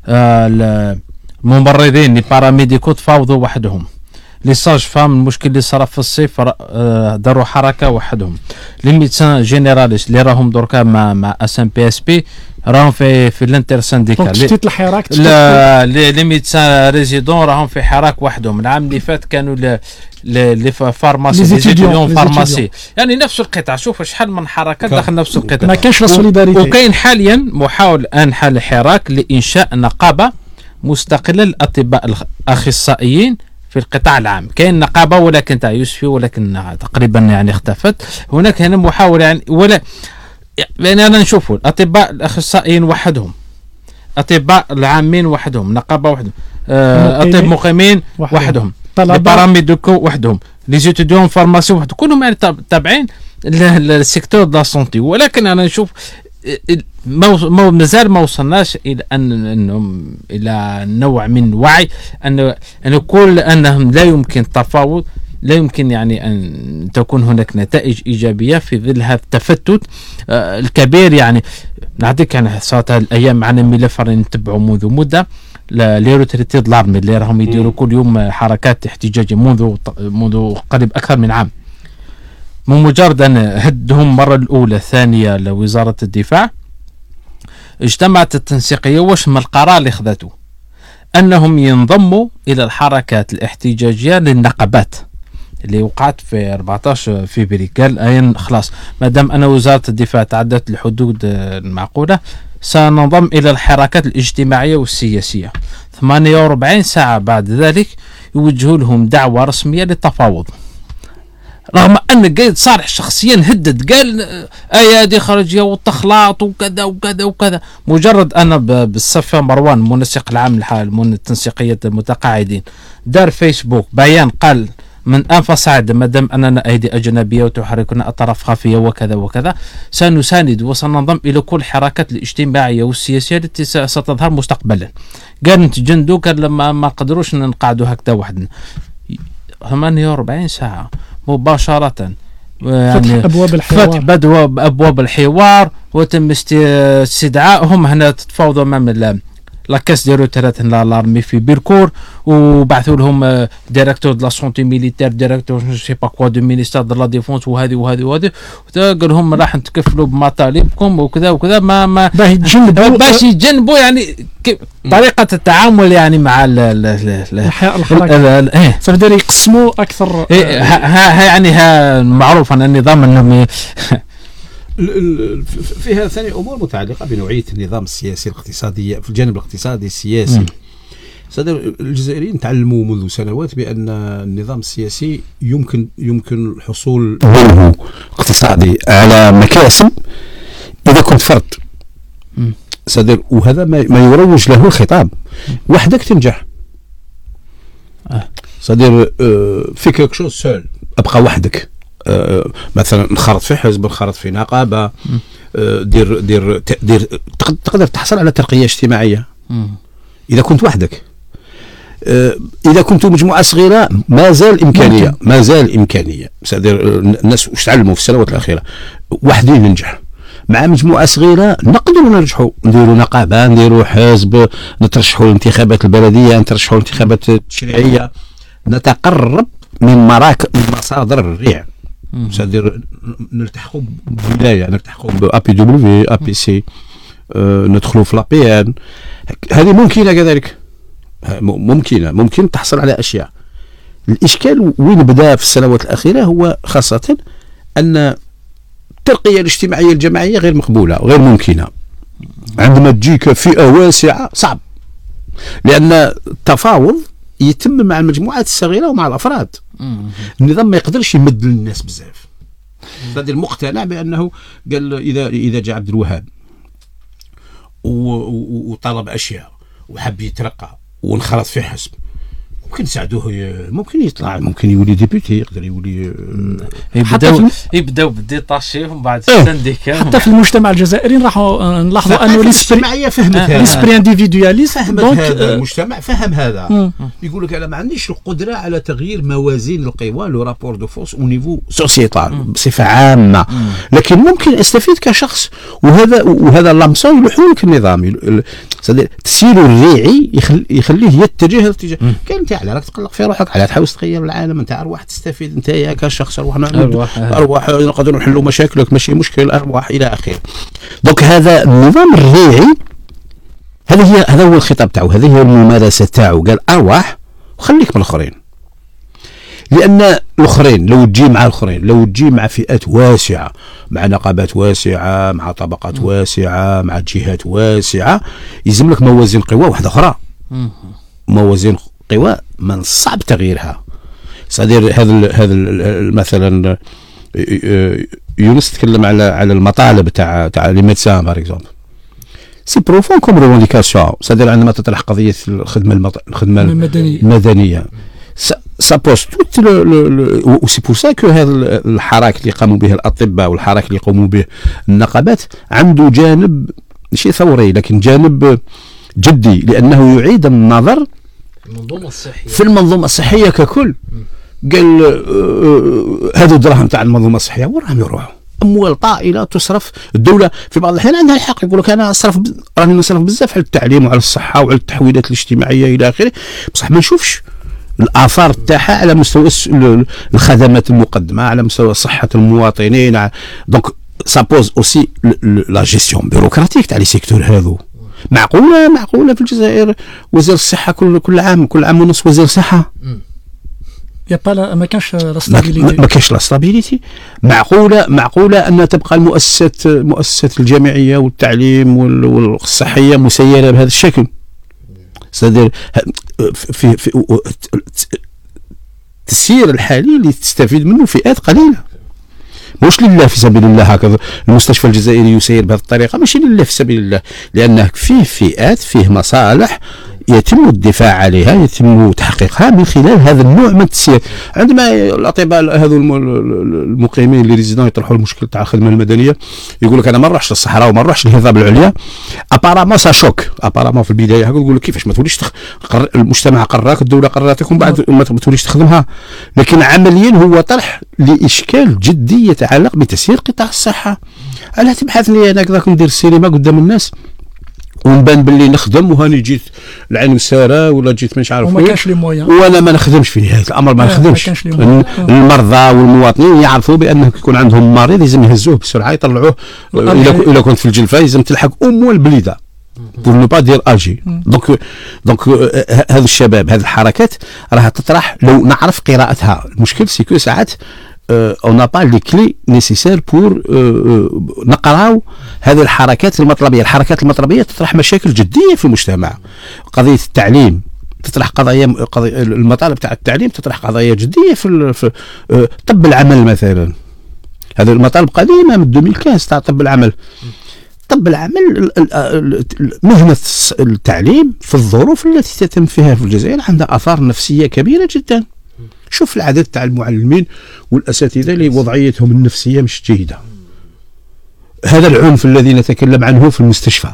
Speaker 4: الممرضين الباراميديكو تفاوضوا وحدهم، لي ساج فام المشكل اللي صار في الصيف داروا حركه وحدهم، لي ميدسان جينيراليست اللي راهم دركا مع مع اس ام بي اس بي راهم في في الانتر سانديكال.
Speaker 2: تشتيت الحراك
Speaker 4: لا لي ميدسان ريزيدون راهم في حراك وحدهم. العام اللي فات كانوا ل لي فارماسي لي ستوديون فارماسي، يعني نفس القطاع. شوف شحال من حركات داخل نفس القطاع،
Speaker 2: ما كانش لا سوليداريتي.
Speaker 4: وكاين حاليا محاول ان حل حراك لانشاء نقابه مستقله للاطباء الاخصائيين في القطاع العام. كاين نقابه ولكن تاع يوسفي، ولكن تقريبا يعني اختفت. هناك هنا محاوله يعني، ولا يعني انا نشوفوا الاطباء الاخصائيين وحدهم، اطباء العامين وحدهم، نقابه وحدهم، آه اطباء مقيمين وحدهم، الباراميديكو وحدهم، لي ستوديون فارماسي وحدهم، كلهم يعني تابعين للسيكتور دا سونتي. ولكن انا نشوف ما مازال ما وصلناش الى ان انهم الى نوع من وعي ان ان كل انهم لا يمكن التفاوض، لا يمكن يعني ان تكون هناك نتائج ايجابيه في ظل هذا التفتت آه الكبير. يعني نعطيك يعني صارت الايام معنا ملف راني نتبعوا منذ مده لي روتريتي د لارمي اللي راهم يديروا كل يوم حركات احتجاجيه منذ منذ قريب اكثر من عام. من مجرد ان هدهم المره الاولى الثانيه لوزاره الدفاع، اجتمعت التنسيقيه واش من القرار اللي خذته انهم ينضموا الى الحركات الاحتجاجيه للنقابات اللي وقعت في أربعطاش فبراير. قال اين خلاص ما دام ان وزاره الدفاع تعدت الحدود المعقوله سننضم الى الحركات الاجتماعيه والسياسيه. ثمانية وأربعين ساعه بعد ذلك يوجهوا لهم دعوه رسميه للتفاوض، رغم ان قايد صالح شخصيا هدد قال ايادي خارجيه والتخلاط وكذا وكذا وكذا. مجرد انا بالصفه مروان المنسق العام للحال التنسيقيه المتقاعدين دار فيسبوك بيان قال من انف صعد ما دام اننا ايدي اجنبيه وتحركنا اطراف خفيه وكذا وكذا سنساند وسننضم الى كل الحركات الاجتماعيه والسياسيه التي ستظهر مستقبلا. قال نتجندوا كان لما ما قدروش نقعدوا هكذا وحدنا. ثمانية وأربعين ساعه مباشرة يعني
Speaker 2: فتح أبواب الحوار،
Speaker 4: فتح أبواب الحوار وتم استدعائهم هنا تتفاوضوا أمام لاكاس دي روترات لارمي في بيركور، وبعثوا لهم ديريكتور دو لا سونتي ميليتير، ديريكتور جو سي با كوا دو مينيستير دو لا ديفونس وهذه وهذه وهذه، قال لهم راح نتكفلوا بمطالبكم وكذا وكذا. ما ما
Speaker 2: باش يتجنبوا
Speaker 4: باش يتجنبوا يعني طريقة التعامل يعني مع
Speaker 2: الحركة. فبدأوا يقسموا أكثر.
Speaker 3: ها
Speaker 4: يعني ها معروف أن النظام أنهم
Speaker 3: فيها ثاني أمور متعلقة بنوعية النظام السياسي الاقتصادي. في الجانب الاقتصادي السياسي صدر الجزائريين تعلموا منذ سنوات بأن النظام السياسي يمكن يمكن الحصول منه اقتصادي على مكاسب إذا كنت فرد صدر، وهذا ما يروج له الخطاب. وحدك تنجح صدر في كيك شوز سول، أبقى وحدك مثلا انخرط في حزب، انخرط في نقابه، دير دير دير تقدر تحصل على ترقيه اجتماعيه اذا كنت وحدك. اذا كنت مجموعه صغيره ما زال امكانيه ما زال امكانيه الناس واش تعلموا في السنوات الاخيره وحدين ننجح. مع مجموعه صغيره نقدروا نرجحوا نديروا نقابه، نديروا حزب، نترشحوا الانتخابات البلديه، نترشحوا الانتخابات التشريعيه، نتقرب من مراكز من مصادر الريع. سادير نلتحقوا بولايه، نلتحقوا بابي دبليو ابي سي، أه ندخلوا في لابي ان. هذه ممكنه كذلك، ممكنه ممكن تحصل على اشياء. الاشكال وين بدا في السنوات الاخيره هو خاصه ان الترقيه الاجتماعيه الجماعيه غير مقبوله غير ممكنه. عندما تجيك فئه واسعه صعب، لان التفاوض يتم مع المجموعات الصغيره ومع الافراد. النظام ما يقدرش يمد للناس بزاف. هذا المقتنع بانه قال اذا اذا جاء عبد الوهاب وطلب اشياء وحب يترقى وانخرط في حزب ممكن تساعدوه، ممكن يطلع، ممكن يولي ديبيوتي، يقدر يولي
Speaker 4: يبداو يبداو بالديطاشي ومن بعد
Speaker 2: اه
Speaker 4: السنديكا.
Speaker 2: حتى في المجتمع الجزائري راحوا نلاحظوا انه
Speaker 3: الاجتماعيه فهمت هذا،
Speaker 2: ليسبري انديفيدواليست
Speaker 3: فهمت هذا المجتمع، فهم هذا. يقول لك انا ما عنديش القدره على تغيير موازين القوى، لو رابور دو فورس او نيفو سوسيتال بصفه عامه، لكن ممكن استفيد كشخص، وهذا وهذا لامسون يلوحوا لك النظام، تسييره الريعي يخليه يتجه الاتجاه. كان انت على راك تقلق في روحك، على تحاول تغير العالم، انت ارواح تستفيد، انت يا كشخص ارواح ارواح, أرواح نقدروا نحلوا مشاكلك، ماشي مشكل، ارواح الى اخره. دونك هذا النظام الريعي، هذا هي هذا هو الخطاب تاعو، هذه هي الممارسه تاعو، قال ارواح وخليك من الاخرين، لان الاخرين لو تجي مع الاخرين، لو تجي مع فئات واسعه، مع نقابات واسعه، مع طبقات واسعه، مع جهات واسعه، يلزم لك موازين قوى واحده اخرى، موازين قوى من الصعب تغييرها. صدير هذا هذا مثلا يونس تكلم على على المطالب تاع تاع لي ميدسان باغ اكزومبل، سي بروفون كوم ريفونديكاسيون، صدير عندما تطرح قضيه الخدمه المط... الخدمه المدنيه المدنيه سا بوست توت و سي بور سا كو هذا الحراك اللي قاموا به الاطباء والحراك اللي يقوموا به النقابات عنده جانب ماشي ثوري لكن جانب جدي، لانه يعيد النظر
Speaker 4: المنظومه الصحيه
Speaker 3: في المنظومه الصحيه ككل. قال هذو الدراهم تاع المنظومه الصحيه وين راهم يروحوا؟ اموال طائله تصرف، الدوله في بعض الاحيان عندها الحق، يقول لك انا اصرف راني نصرف بزاف على التعليم وعلى الصحه وعلى التحويلات الاجتماعيه الى اخره، بصح ما نشوفش الاثار تاعها على مستوى الخدمات المقدمه، على مستوى صحه المواطنين. دونك سا بوز اوسي لا جيستيون بيروقراطيك تاع لي سيكتور هذو. معقوله معقوله في الجزائر وزير الصحه كل كل عام كل عام ونص وزير صحه؟
Speaker 2: يا با ما كانش لا ستابيليتي،
Speaker 3: ما كانش لا ستابيليتي. معقوله معقوله ان تبقى المؤسسات المؤسسات الجامعيه والتعليم والصحيه مسيره بهذا الشكل؟ سادير في في التسيير الحالي اللي تستفيد منه فئات قليله، مش لله في سبيل الله. هكذا المستشفى الجزائري يسير بهذه الطريقه ماشي لله في سبيل الله، لانه فيه فئات فيه مصالح يتم الدفاع عليها، يتم تحقيقها من خلال هذا النوع من التسيير. عندما الاطباء هذو المقيمين اللي ريزيدون يطرحوا المشكل تاع الخدمه المدنيه، يقول لك انا ما نروحش للصحراء وما نروحش للهضاب العليا، ابارامون سا شوك، ابارامون في البدايه هكا يقول لك كيفاش ما توليش تخ... المجتمع قراك، الدوله قراتك ومن بعد ما توليش تخدمها. لكن عمليا هو طرح لاشكال جدي يتعلق بتسيير قطاع الصحه. علاه تبحث لي انا كذاك ندير السينما قدام الناس ونبان باللي نخدم وهاني جيت العين مساره ولا جيت مش عارف
Speaker 2: وما كانش لي مويا
Speaker 3: وانا ما نخدمش في نهايه الامر، ما نخدمش. المرضى والمواطنين يعرفوا بانه يكون عندهم مريض لازم يهزوه بسرعه يطلعوه، الا كنت في الجلفه لازم تلحق ام البليده بور نو با دير اجي. دونك دونك هذا الشباب هذه الحركات راها تطرح لو نعرف قراءتها. المشكل سيكو ساعات on n'a pas les clés nécessaires pour نقراو هذه الحركات المطلبيه. الحركات المطلبيه تطرح مشاكل جديه في المجتمع. قضيه التعليم تطرح قضايا قضايا المطالب تاع التعليم تطرح قضايا جديه في, في طب العمل مثلا. هذه المطالب قديمه من ألفين وخمسطاش تاع طب العمل. طب العمل مهنه التعليم في الظروف التي تتم فيها في الجزائر عندها اثار نفسيه كبيره جدا. شوف العدد تاع المعلمين والاساتذه اللي وضعيتهم النفسيه مش جيده. هذا العنف الذي نتكلم عنه في المستشفى،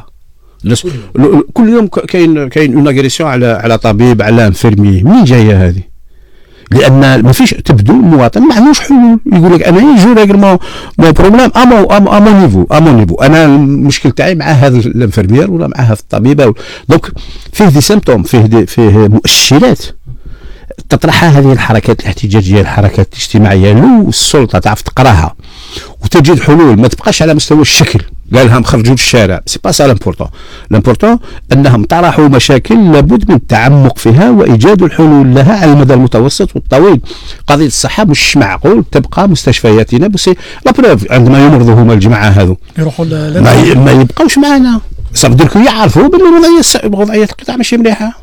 Speaker 3: كل يوم كاين كاين اون اغريسيون على على طبيب على انفيرمي. منين جايه هذه؟ لان ما فيش تبدو المواطن ما عندوش حلول. يقول لك انا يجو ريغلمون مو بروبليم امو امو نيفو امو نيفو انا المشكل تاعي مع هذا الانفيرمير ولا مع هذا الطبيبه. دونك فيه دي سيمبتوم، فيه دي فيه مؤشرات تطرحها هذه الحركات الاحتجاجيه، الحركات الاجتماعيه. لو السلطه تعرف تقراها وتجد حلول ما تبقاش على مستوى الشكل، قال لهم خرجوا للشارع، سي با سا لامبورطون. لامبورطون انهم طرحوا مشاكل لابد من التعمق فيها وايجاد الحلول لها على المدى المتوسط والطويل. قضيه الصحه مش معقول تبقى مستشفياتنا بس لا بروف عندما يمرضوا هما الجماعه هذو
Speaker 2: يروحوا
Speaker 3: ما, ما يبقاوش معنا. صدقوا يعرفوا باللي وضعيه وضعيه القطاع ماشي مليحه.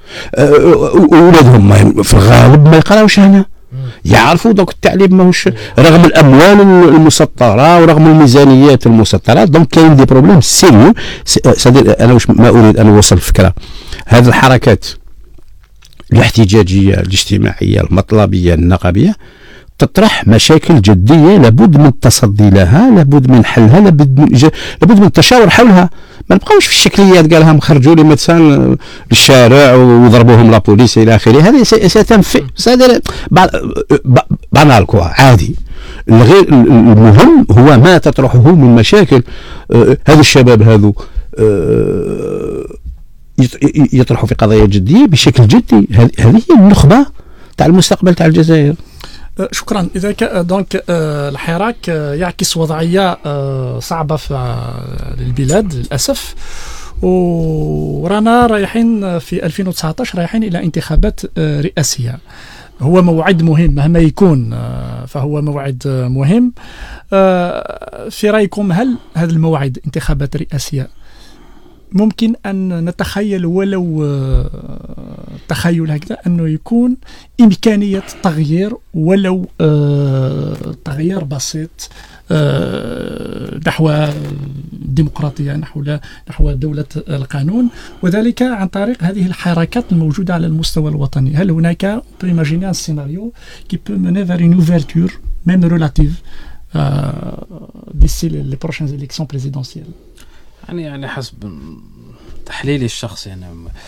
Speaker 3: اولادهم في الغالب ما يقراوش هنا، يعرفوا دوك التعليم ماهوش رغم الاموال المسطره ورغم الميزانيات المسطره. دونك كاين دي بروبليم سيريو. انا واش ما اريد ان اوصل الفكره، هذه الحركات الاحتجاجية الاجتماعية المطلبية النقابية تطرح مشاكل جدية لابد من التصدي لها، لابد من حلها، لابد من إج... لابد من التشاور حولها. ما نبقاوش في الشكليات قالها خرجوا لي مثلا للشارع وضربوهم لابوليس الى اخره. هذه ستنفي بانال كوا عادي. الغير المهم هو ما تطرحه من مشاكل. آه هذا الشباب هذو آه يطرحوا في قضايا جدية بشكل جدي. هذه هي النخبة تاع المستقبل تاع الجزائر.
Speaker 2: شكرا. إذا دونك الحراك يعكس وضعية صعبة في البلاد للأسف، ورانا رايحين في ألفين وتسعة عشر رايحين إلى انتخابات رئاسية. هو موعد مهم مهما يكون، فهو موعد مهم. في رأيكم هل هذا الموعد انتخابات رئاسية ممكن أن نتخيل ولو تخيل هكذا أنه يكون إمكانية تغيير ولو تغيير بسيط نحو الديمقراطية، نحو نحو دولة القانون، وذلك عن طريق هذه الحركات الموجودة على المستوى الوطني؟ هل هناك peut imaginer un scénario qui peut mener vers une ouverture même relative d'ici les prochaines élections présidentielles؟
Speaker 4: يعني يعني حسب تحليلي الشخصي يعني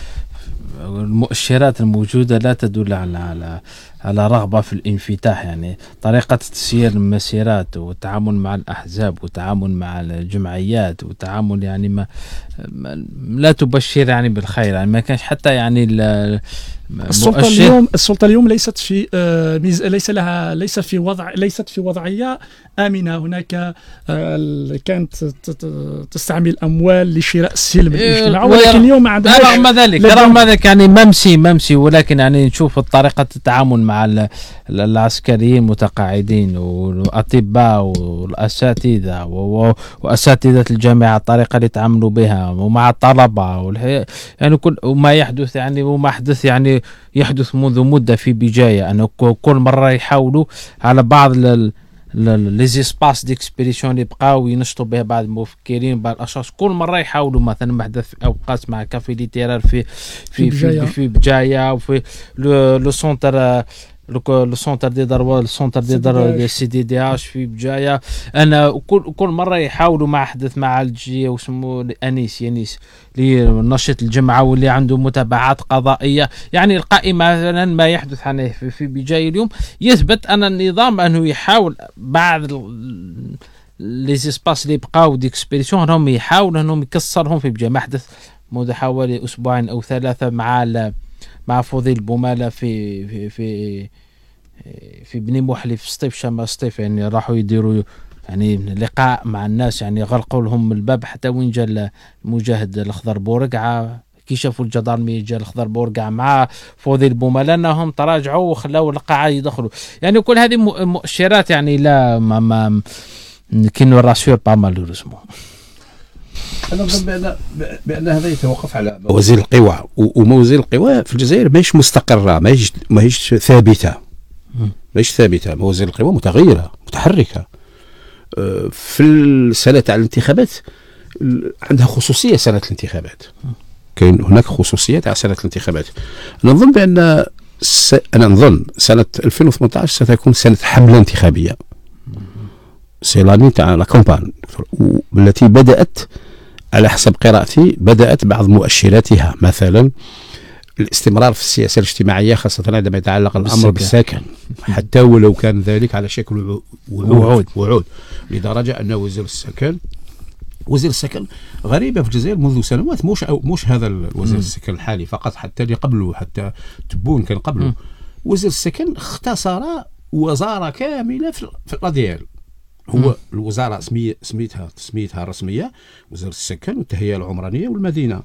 Speaker 4: المؤشرات الموجودة لا تدل على على على رغبة في الانفتاح. يعني طريقة تسيير المسيرات والتعامل مع الأحزاب والتعامل مع الجمعيات والتعامل يعني ما لا تبشر يعني بالخير. يعني ما كانش حتى يعني
Speaker 2: السلطة اليوم السلطة اليوم ليست في آه ليس لها ليس في وضع ليست في وضعية آمنة. هناك آه كانت تستعمل أموال لشراء السلم الاجتماعي، ولكن اليوم عندها
Speaker 4: رغم ذلك رغم ذلك يعني ممسي ممسي ولكن يعني نشوف طريقة التعامل مع العسكريين المتقاعدين والأطباء والأساتذة وأساتذة الجامعة، الطريقة اللي تعاملوا بها ومع الطلبة يعني كل وما يحدث يعني وما حدث يعني يحدث منذ مدة في بجاية. أنه كل مرة يحاولوا على بعض لي زيسباس ديكسبيريسيون اللي بقاو ينشطوا به بعض المفكرين بعض الاشخاص، كل مره يحاولوا مثلا ما حدث في اوقات مع كافي ليتيرار في في في, في بجايه وفي لو سونتر لو سونتر دي دار السونتر دي دار سي دي دي اش في بجايه. انا كل كل مره يحاولوا مع حدث مع الجيه وسموه انيس ينيس اللي نشط الجمعه واللي عنده متابعات قضائيه. يعني القائمه مثلا ما يحدث عنه في, في بجايه اليوم يثبت ان النظام انه يحاول بعض لي سباس اللي بقاو ديكسبيريسيون هم يحاولوا انهم يكسرهم في بجايه. ما حدث منذ حوالي اسبوعين او ثلاثه مع مع فضيل بومالة في في في في بني محلي في سطيف شمال سطيف. يعني راحوا يديروا يعني لقاء مع الناس، يعني غلقوا لهم الباب حتى وين جا المجاهد الأخضر بورقعة. كي شافوا الجدارمي جا الأخضر بورقعة مع فضيل بومالة أنهم تراجعوا وخلاوا القاعة يدخلوا. يعني كل هذه مؤشرات يعني لا ما ما كينو راسيور با مالوريزمون.
Speaker 3: أنا أظن بأن بأن هذا يتوقف على موازين القوى، وموازين القوى في الجزائر ماهيش مستقرة، ماهيش ماهيش ثابتة، ماهيش ثابتة. موازين القوى متغيرة متحركة. في السنة تاع الانتخابات عندها خصوصية سنة الانتخابات، كاين هناك خصوصية تاع سنة الانتخابات. أنا نظن بأن س... أنا نظن سنة ألفين وثمانية عشر ستكون سنة حملة انتخابية، سي لاني تاع لا كومبان التي بدأت على حسب قراءتي بدأت بعض مؤشراتها، مثلا الاستمرار في السياسة الاجتماعية خاصة عندما يتعلق الأمر بالسكن، حتى ولو كان ذلك على شكل وعود وعود لدرجة أن وزير السكن وزير السكن غريبة في الجزائر منذ سنوات، مش مش هذا الوزير السكن الحالي فقط، حتى اللي قبله، حتى تبون كان قبله. م. وزير السكن اختصر وزارة كاملة في الأديال. هو م. الوزارة سمية سميتها سميتها الرسمية وزير السكن والتهيئة العمرانية والمدينة،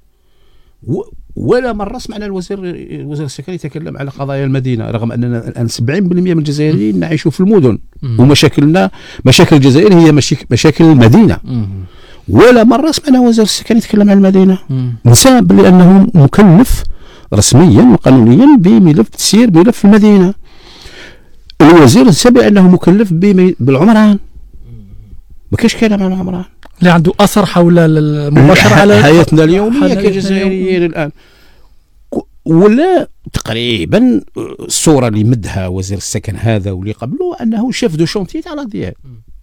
Speaker 3: و ولا مرة سمعنا الوزير وزير السكن يتكلم على قضايا المدينة، رغم أننا الآن سبعين بالمئة من الجزائريين نعيش في المدن، م. ومشاكلنا مشاكل الجزائر هي مشاكل المدينة. م. ولا مرة سمعنا وزير السكن يتكلم عن المدينة. نسى بلي أنه مكلف رسميا وقانونيا بملف تسيير ملف المدينة. الوزير نسى بأنه مكلف بالعمران، ما كاش كلام عن العمران
Speaker 2: اللي عنده أثر حول المباشرة على
Speaker 3: حياتنا اليومية كجزائريين الآن. ولا تقريبا الصوره اللي مدها وزير السكن هذا واللي قبله انه شاف دو شونتي تاع لا ديال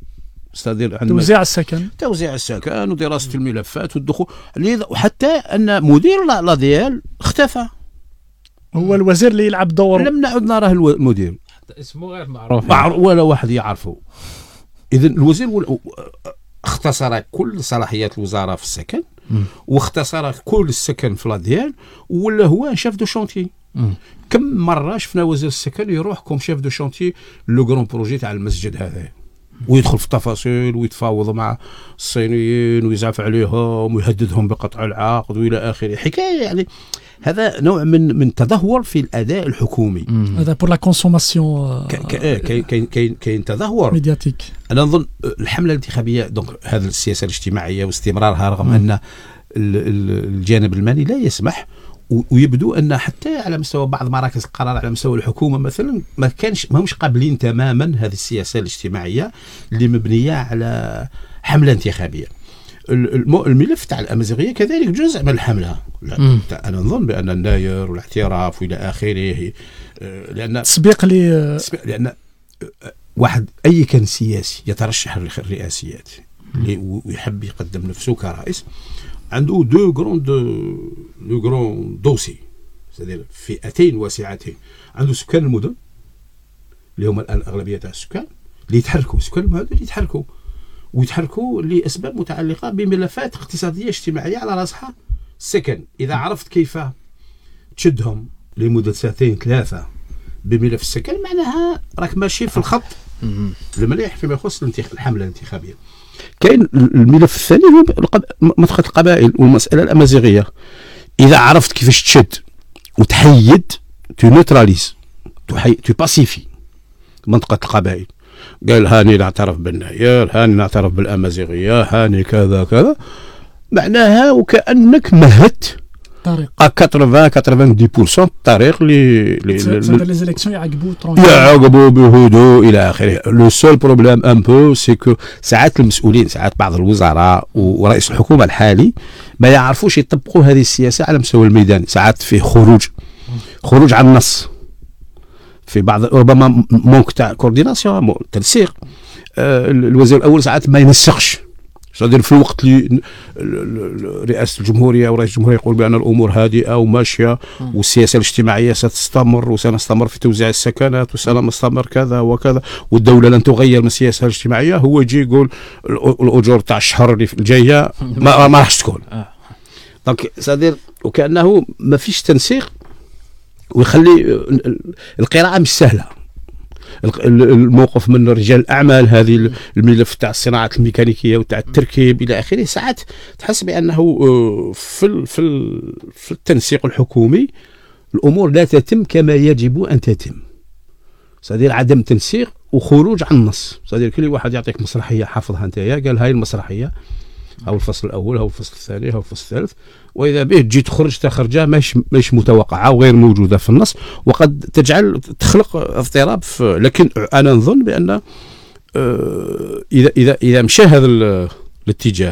Speaker 2: توزيع السكن
Speaker 3: توزيع السكن ودراسه الملفات والدخول، وحتى ان مدير لا ديال اختفى.
Speaker 2: هو الوزير اللي يلعب دور،
Speaker 3: لم نعد نراه المدير،
Speaker 4: حتى اسمه غير معروف
Speaker 3: ولا واحد يعرفه. اذا الوزير اختصر كل صلاحيات الوزاره في السكن واختصر كل السكن في لا ديال، ولا هو شاف دو شونتي. كم مره شفنا وزير السكن يروح كوم شاف دو شونتي لو غران بروجي تاع المسجد هذا، ويدخل في التفاصيل ويتفاوض مع الصينيين ويزعف عليهم ويهددهم بقطع العقد والى اخره. حكايه يعني هذا نوع من من تدهور في الاداء الحكومي.
Speaker 2: هذا بور لا كونسوماسيون،
Speaker 3: كاين كاين كاين كاين تدهور
Speaker 2: ميدياتيك.
Speaker 3: انا نظن الحمله الانتخابيه دونك هذه السياسه الاجتماعيه واستمرارها رغم ان الجانب المالي لا يسمح، ويبدو ان حتى على مستوى بعض مراكز القرار على مستوى الحكومه مثلا ما كانش ما همش قابلين تماما هذه السياسه الاجتماعيه اللي مبنيه على حمله انتخابيه. الملف تاع الامازيغيه كذلك جزء من الحمله. لا انا نظن بان الناير والاعتراف والى اخره، لان
Speaker 2: تسبيق لي
Speaker 3: لان واحد اي كان سياسي يترشح للرئاسيات ويحب يقدم نفسه كرئيس عنده دو غروند دو غروند دوسي، سادير فئتين واسعتين. عنده سكان المدن اللي هم الان الاغلبيه تاع السكان اللي يتحركوا، سكان المدن اللي يتحركوا ويتحركوا لاسباب متعلقه بملفات اقتصاديه اجتماعيه على راسها السكن. اذا عرفت كيف تشدهم لمده سنتين ثلاثه بملف السكن معناها راك ماشي في الخط المليح فيما يخص الحمله الانتخابيه. كاين الملف الثاني هو منطقه القبائل والمساله الامازيغيه. اذا عرفت كيفاش تشد وتحيد تو نيوتراليز تو باسيفي منطقه القبائل، قال هاني نعترف بالناير، هاني نعترف بالامازيغيه، هاني كذا كذا، معناها وكانك مهدت
Speaker 2: طريق
Speaker 3: ثمانين ثمانين بالمئة الطريق اللي
Speaker 2: لي زيليكسيون يعقبوا
Speaker 3: يعقبوا بهدوء الى اخره. لو سول بروبليم ان بو سي كو ساعات المسؤولين، ساعات بعض الوزراء ورئيس الحكومه الحالي ما يعرفوش يطبقوا هذه السياسه على مستوى الميدان. ساعات فيه خروج خروج عن النص في بعض، ربما مونك تاع كورديناسيون تنسيق. آه الوزير الاول ساعات ما ينسقش، صدر في الوقت اللي رئاسه الجمهوريه ورئيس الجمهوريه يقول بان الامور هادئه وماشيه والسياسه الاجتماعيه ستستمر وسنستمر في توزيع السكنات وسنستمر كذا وكذا والدوله لن تغير من السياسه الاجتماعيه، هو يجي يقول الاجور تاع الشهر اللي الجايه ما, ما راحش تكون. دونك صدر وكانه ما فيش تنسيق، ويخلي القراءه مش سهله. الموقف من رجال الاعمال، هذه الملف تاع الصناعه الميكانيكيه وتاع التركيب الى اخره، ساعات تحس بانه في في في التنسيق الحكومي الامور لا تتم كما يجب ان تتم. صدير عدم تنسيق وخروج عن النص. صدير كل واحد يعطيك مسرحيه حافظها انت، قال هاي المسرحيه او الفصل الاول او الفصل الثاني او الفصل الثالث، واذا به تجي تخرج تخرجها مش مش متوقعه وغير موجوده في النص، وقد تجعل تخلق اضطراب. لكن انا نظن بان اذا اذا اذا مشى هذا الاتجاه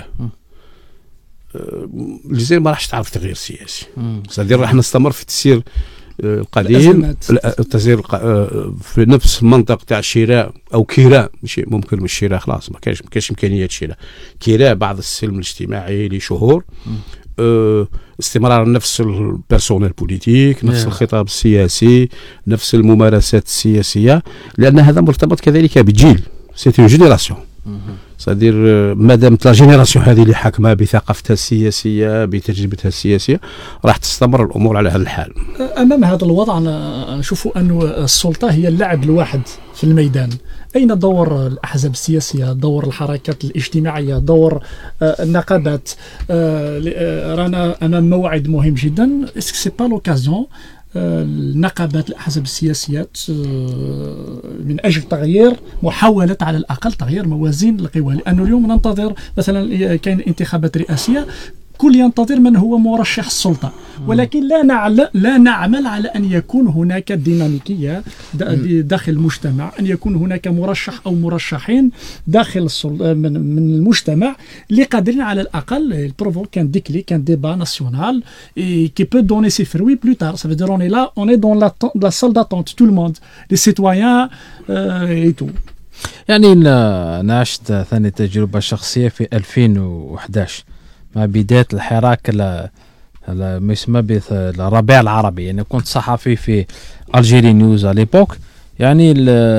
Speaker 3: الجزائر ما راحش تعرف تغيير سياسي. صدير راح نستمر في التسيير القديم، التسيير في نفس المنطق تاع الشراء او كراء، مش ممكن مش شراء خلاص، ما كاينش ما كاينش امكانيه شراء، كراء بعض السلم الاجتماعي لشهور، اه استمرار نفس البيرسونيل بوليتيك، نفس yeah. الخطاب السياسي، نفس الممارسات السياسيه، لان هذا مرتبط كذلك بجيل، سي اون جينيراسيون. صدير مادام لا جينيراسيون هذه اللي حاكمه بثقافتها السياسيه بتجربتها السياسيه راح تستمر الامور على هذا الحال.
Speaker 2: امام هذا الوضع نشوف أن السلطه هي اللاعب الواحد في الميدان. اين دور الاحزاب السياسيه، دور الحركات الاجتماعيه، دور النقابات؟ رانا امام موعد مهم جدا. اسكو سي با لوكازيون النقابات الأحزاب السياسيات من أجل تغيير، محاولة على الأقل تغيير موازين القوى؟ لأنه اليوم ننتظر مثلا كاين انتخابات رئاسية الكل ينتظر من هو مرشح السلطة، ولكن لا نعل لا نعمل على أن يكون هناك ديناميكية داخل المجتمع، أن يكون هناك مرشح أو مرشحين داخل السلطة من, من المجتمع اللي قادرين على الأقل provoquer un déclic, un débat national et qui peut donner ses fruits plus tard. Ça veut dire on est là, on est dans la, la salle d'attente, tout le monde, les citoyens euh, et tout.
Speaker 4: يعني أنا عشت ثاني تجربة شخصية في ألفين وأحد عشر مع بداية الحراك ما يسمى بالربيع العربي. يعني كنت صحفي في الجيري نيوز على ليبوك، يعني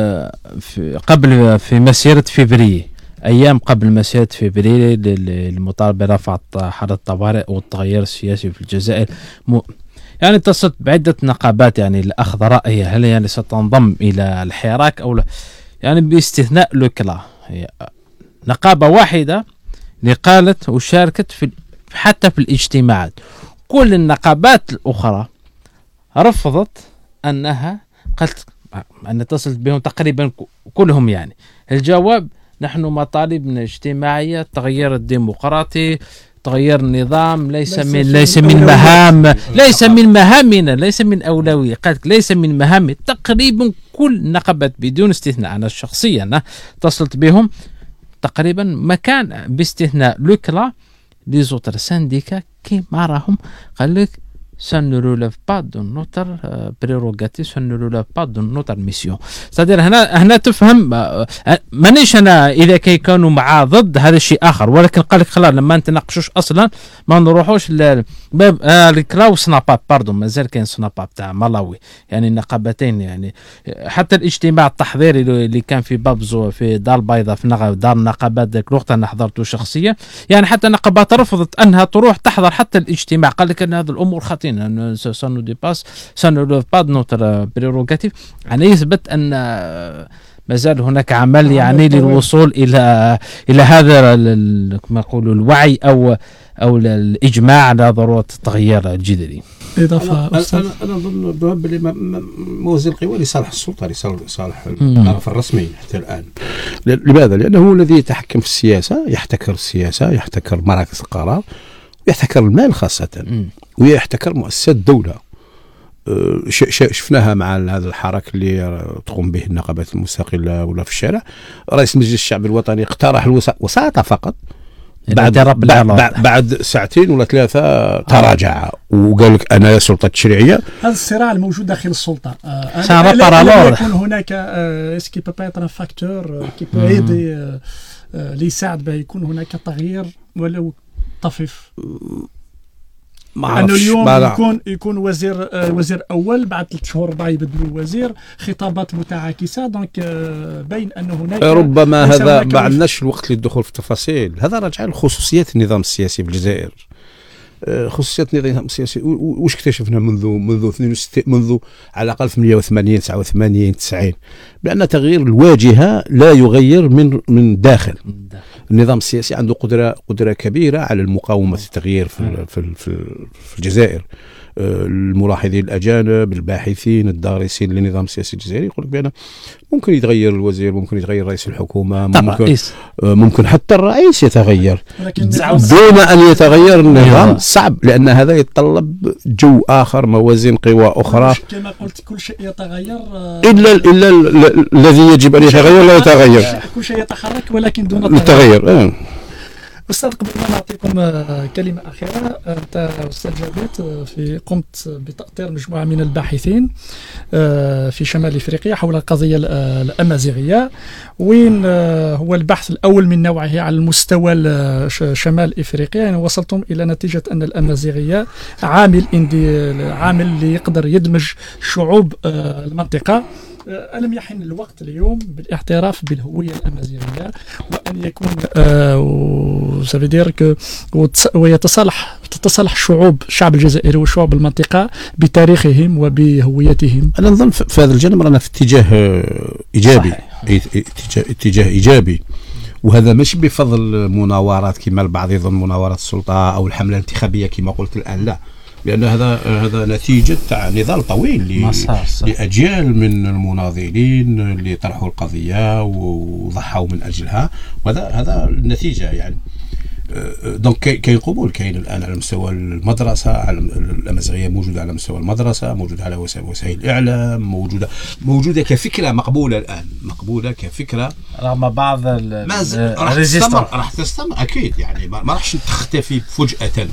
Speaker 4: قبل في مسيرة فبراير، أيام قبل مسيرة فبراير المطالبة برفع حالة الطوارئ والتغيير السياسي في الجزائر. يعني اتصلت بعدة نقابات يعني لأخذ رأيها هل يعني ستنضم إلى الحراك أو لا، يعني باستثناء لوكلا نقابة واحدة اللي قالت وشاركت في حتى في الاجتماعات. كل النقابات الأخرى رفضت أنها قالت أن اتصلت بهم تقريبا كلهم. يعني الجواب نحن مطالبنا اجتماعية، تغيير الديمقراطي، تغيير النظام، ليس من ليس من مهام ليس من مهامنا، ليس من أولوية. قالت ليس من مهام تقريبا كل النقابات بدون استثناء. أنا شخصيا أنا اتصلت بهم تقريبا مكان باستثناء لوكلا لي زوتر سانديكا كيما راهم قال لك ça ne relève pas de notre euh, prérogative, ça ne relève pas de notre mission. c'est-à-dire هنا هنا تفهم مانيش انا اذا كي كانوا مع ضد هذا الشيء اخر، ولكن قال لك خلاص لما نتناقشوش اصلا ما نروحوش لباب الكلاو سناباب باردون مازال كاين سناباب تاع ملاوي. يعني النقابتين يعني حتى الاجتماع التحضيري اللي كان في بابزو في دار البيضاء في دار النقابات ذاك الوقت انا حضرته شخصيا، يعني حتى النقابات رفضت انها تروح تحضر حتى الاجتماع. قال لك ان هذه الامور خطيره، ça nous dépasse, ça ne relève pas de notre prérogative. يعني يثبت أن ما زال هناك عمل يعني للوصول إلى إلى هذا كما يقولوا الوعي أو أو الإجماع على ضرورة التغيير الجذري.
Speaker 2: إضافة
Speaker 3: أنا أنا أظن بلي موازين القوى لصالح السلطة، لصالح الطرف الرسمي حتى الآن. لماذا؟ لأنه هو الذي يتحكم في السياسة، يحتكر السياسة، يحتكر مراكز القرار، يحتكر المال خاصة، ويحتكر مؤسسات الدولة. شفناها مع هذا الحراك اللي تقوم به النقابات المستقلة ولا في الشارع. رئيس مجلس الشعب الوطني اقترح الوساطة فقط، بعد بعد, بعد ساعتين ولا ثلاثة تراجع وقال لك أنا يا سلطة تشريعية.
Speaker 2: هذا الصراع الموجود داخل السلطة
Speaker 4: لا
Speaker 2: يكون هناك اسكي بابا فاكتور كي بو ايدي اللي يساعد به يكون هناك تغيير ولو طفيف. أنه اليوم يكون يكون وزير آه وزير أول بعد ثلاث شهور أربعة يبدلوا وزير، خطابات متعاكسة. دونك آه بين أنه هناك
Speaker 3: ربما هذا ما عندناش الوقت للدخول في التفاصيل. هذا راجع لخصوصيات النظام السياسي في الجزائر. آه خصوصيات النظام السياسي واش اكتشفنا منذ منذ اثنين وستين منذ على الأقل في ثمانية وثمانين تسعة وثمانين تسعين بأن تغيير الواجهة لا يغير من من داخل. النظام السياسي عنده قدرة قدرة كبيرة على المقاومة التغيير في في في الجزائر. الملاحظين الأجانب، الباحثين، الدارسين للنظام السياسي الجزائري يقول لك بأن ممكن يتغير الوزير، ممكن يتغير رئيس الحكومة، ممكن ممكن حتى الرئيس يتغير دون أن يتغير النظام. صعب، لأن هذا يتطلب جو آخر، موازين قوى أخرى.
Speaker 2: كما قلت كل شيء يتغير
Speaker 3: إلا إلا الذي يجب أن يتغير لا يتغير.
Speaker 2: كل شيء يتحرك ولكن دون
Speaker 3: التغير.
Speaker 2: أستاذ قبل ما نعطيكم كلمة أخيرة، أنت أستاذ جابت في قمت بتأطير مجموعة من الباحثين في شمال إفريقيا حول القضية الأمازيغية، وين هو البحث الأول من نوعه على المستوى شمال إفريقيا. يعني وصلتم إلى نتيجة أن الأمازيغية عامل عامل اللي يقدر يدمج شعوب المنطقة. ألم يحن الوقت اليوم بالاعتراف بالهوية الأمازيغية وأن يكون سافيدير ويتصالح تتصالح شعوب الشعب الجزائري وشعوب المنطقة بتاريخهم وبهويتهم؟
Speaker 3: أنا نظن في هذا الجانب رانا في اتجاه إيجابي، اتجاه, اتجاه إيجابي، وهذا مش بفضل مناورات كما البعض يظن مناورات السلطة أو الحملة الانتخابية كما قلت الآن، لا، لأن هذا هذا نتيجة تاع نضال طويل لأجيال من المناضلين اللي طرحوا القضية وضحوا من أجلها، وهذا هذا النتيجة. يعني دونك كاين قبول، كاين الان على مستوى المدرسه، على الامازيغيه موجوده على مستوى المدرسه، موجوده على وسائل الاعلام، موجوده موجوده كفكره مقبوله الان، مقبوله كفكره
Speaker 4: رغم بعض
Speaker 3: راح تستمر راح تستمر اكيد، يعني ما راحش تختفي فجاه.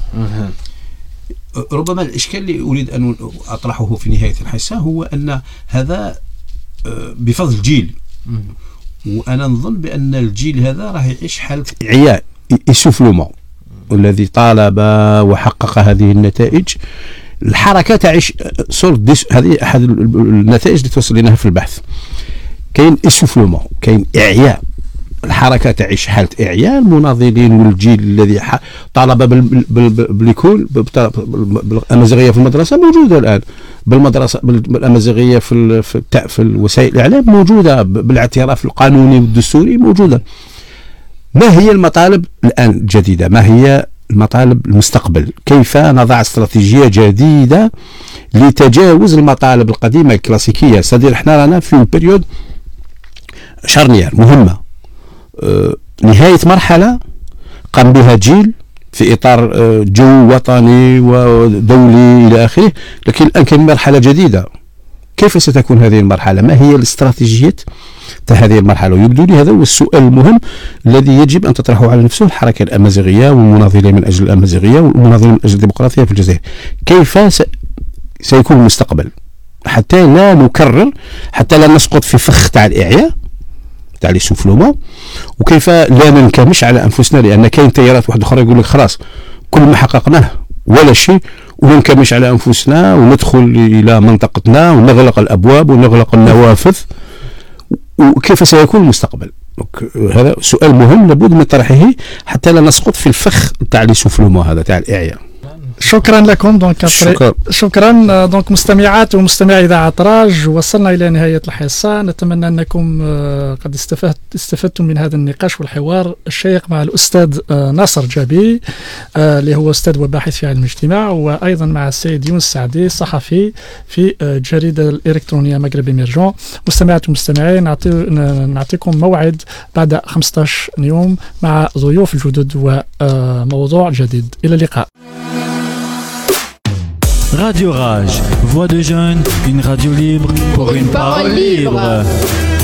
Speaker 3: ربما الاشكال اللي اريد ان اطرحه في نهايه الحصه هو ان هذا بفضل جيل، وانا نظن بان الجيل هذا راح يعيش حاله اعياء السفلومون، والذي طالب وحقق هذه النتائج. الحركه تعيش صورة، هذه احد النتائج اللي توصل لنا في البحث. كاين السفلومون، كاين اعياء، الحركه تعيش حاله اعياء. المناضلين والجيل الذي طالب بالكل بالامازيغيه في المدرسه موجوده الان، بالمدرسه بالامازيغيه في في وسائل الاعلام موجوده، بالاعتراف القانوني والدستوري موجوده. ما هي المطالب الآن الجديدة؟ ما هي المطالب المستقبل؟ كيف نضع استراتيجية جديدة لتجاوز المطالب القديمة الكلاسيكية؟ سادير احنا رانا في بريود شارنيير مهمة، أه نهاية مرحلة قام بها جيل في إطار أه جو وطني ودولي إلى آخره، لكن الآن كاين مرحلة جديدة. كيف ستكون هذه المرحلة؟ ما هي الاستراتيجية تاع هذه المرحلة؟ ويبدو لي هذا هو السؤال المهم الذي يجب أن تطرحه على نفسه الحركة الأمازيغية والمناضلين من أجل الأمازيغية والمناضلين من أجل الديمقراطية في الجزائر. كيف س... سيكون المستقبل حتى لا نكرر، حتى لا نسقط في فخ تاع الإعياء تاع لي سوفلوما، وكيف لا ننكمش على أنفسنا، لأن كاين تيارات واحد أخرى يقول لك خلاص كل ما حققناه ولا شيء وننكمش على أنفسنا وندخل إلى منطقتنا ونغلق الأبواب ونغلق النوافذ. وكيف سيكون المستقبل؟ هذا سؤال مهم لابد من طرحه حتى لا نسقط في الفخ تاع لي سوفلوما هذا تاع الإعياء.
Speaker 2: شكرا لكم. دونك
Speaker 3: شكرا.
Speaker 2: شكرا دونك مستمعات ومستمعي إذاعة راج، وصلنا إلى نهاية الحصة. نتمنى أنكم قد استفدت استفدتم من هذا النقاش والحوار الشيق مع الأستاذ ناصر جابي اللي هو أستاذ وباحث في علم الاجتماع، وأيضا مع السيد يونس سعدي صحفي في الجريدة الإلكترونية مغرب إميرجون. مستمعات ومستمعين، نعطي نعطيكم موعد بعد خمسة عشر يوم مع ضيوف جدد وموضوع جديد. إلى اللقاء.
Speaker 1: Radio Rage, voix de jeunes, une radio libre pour une parole libre.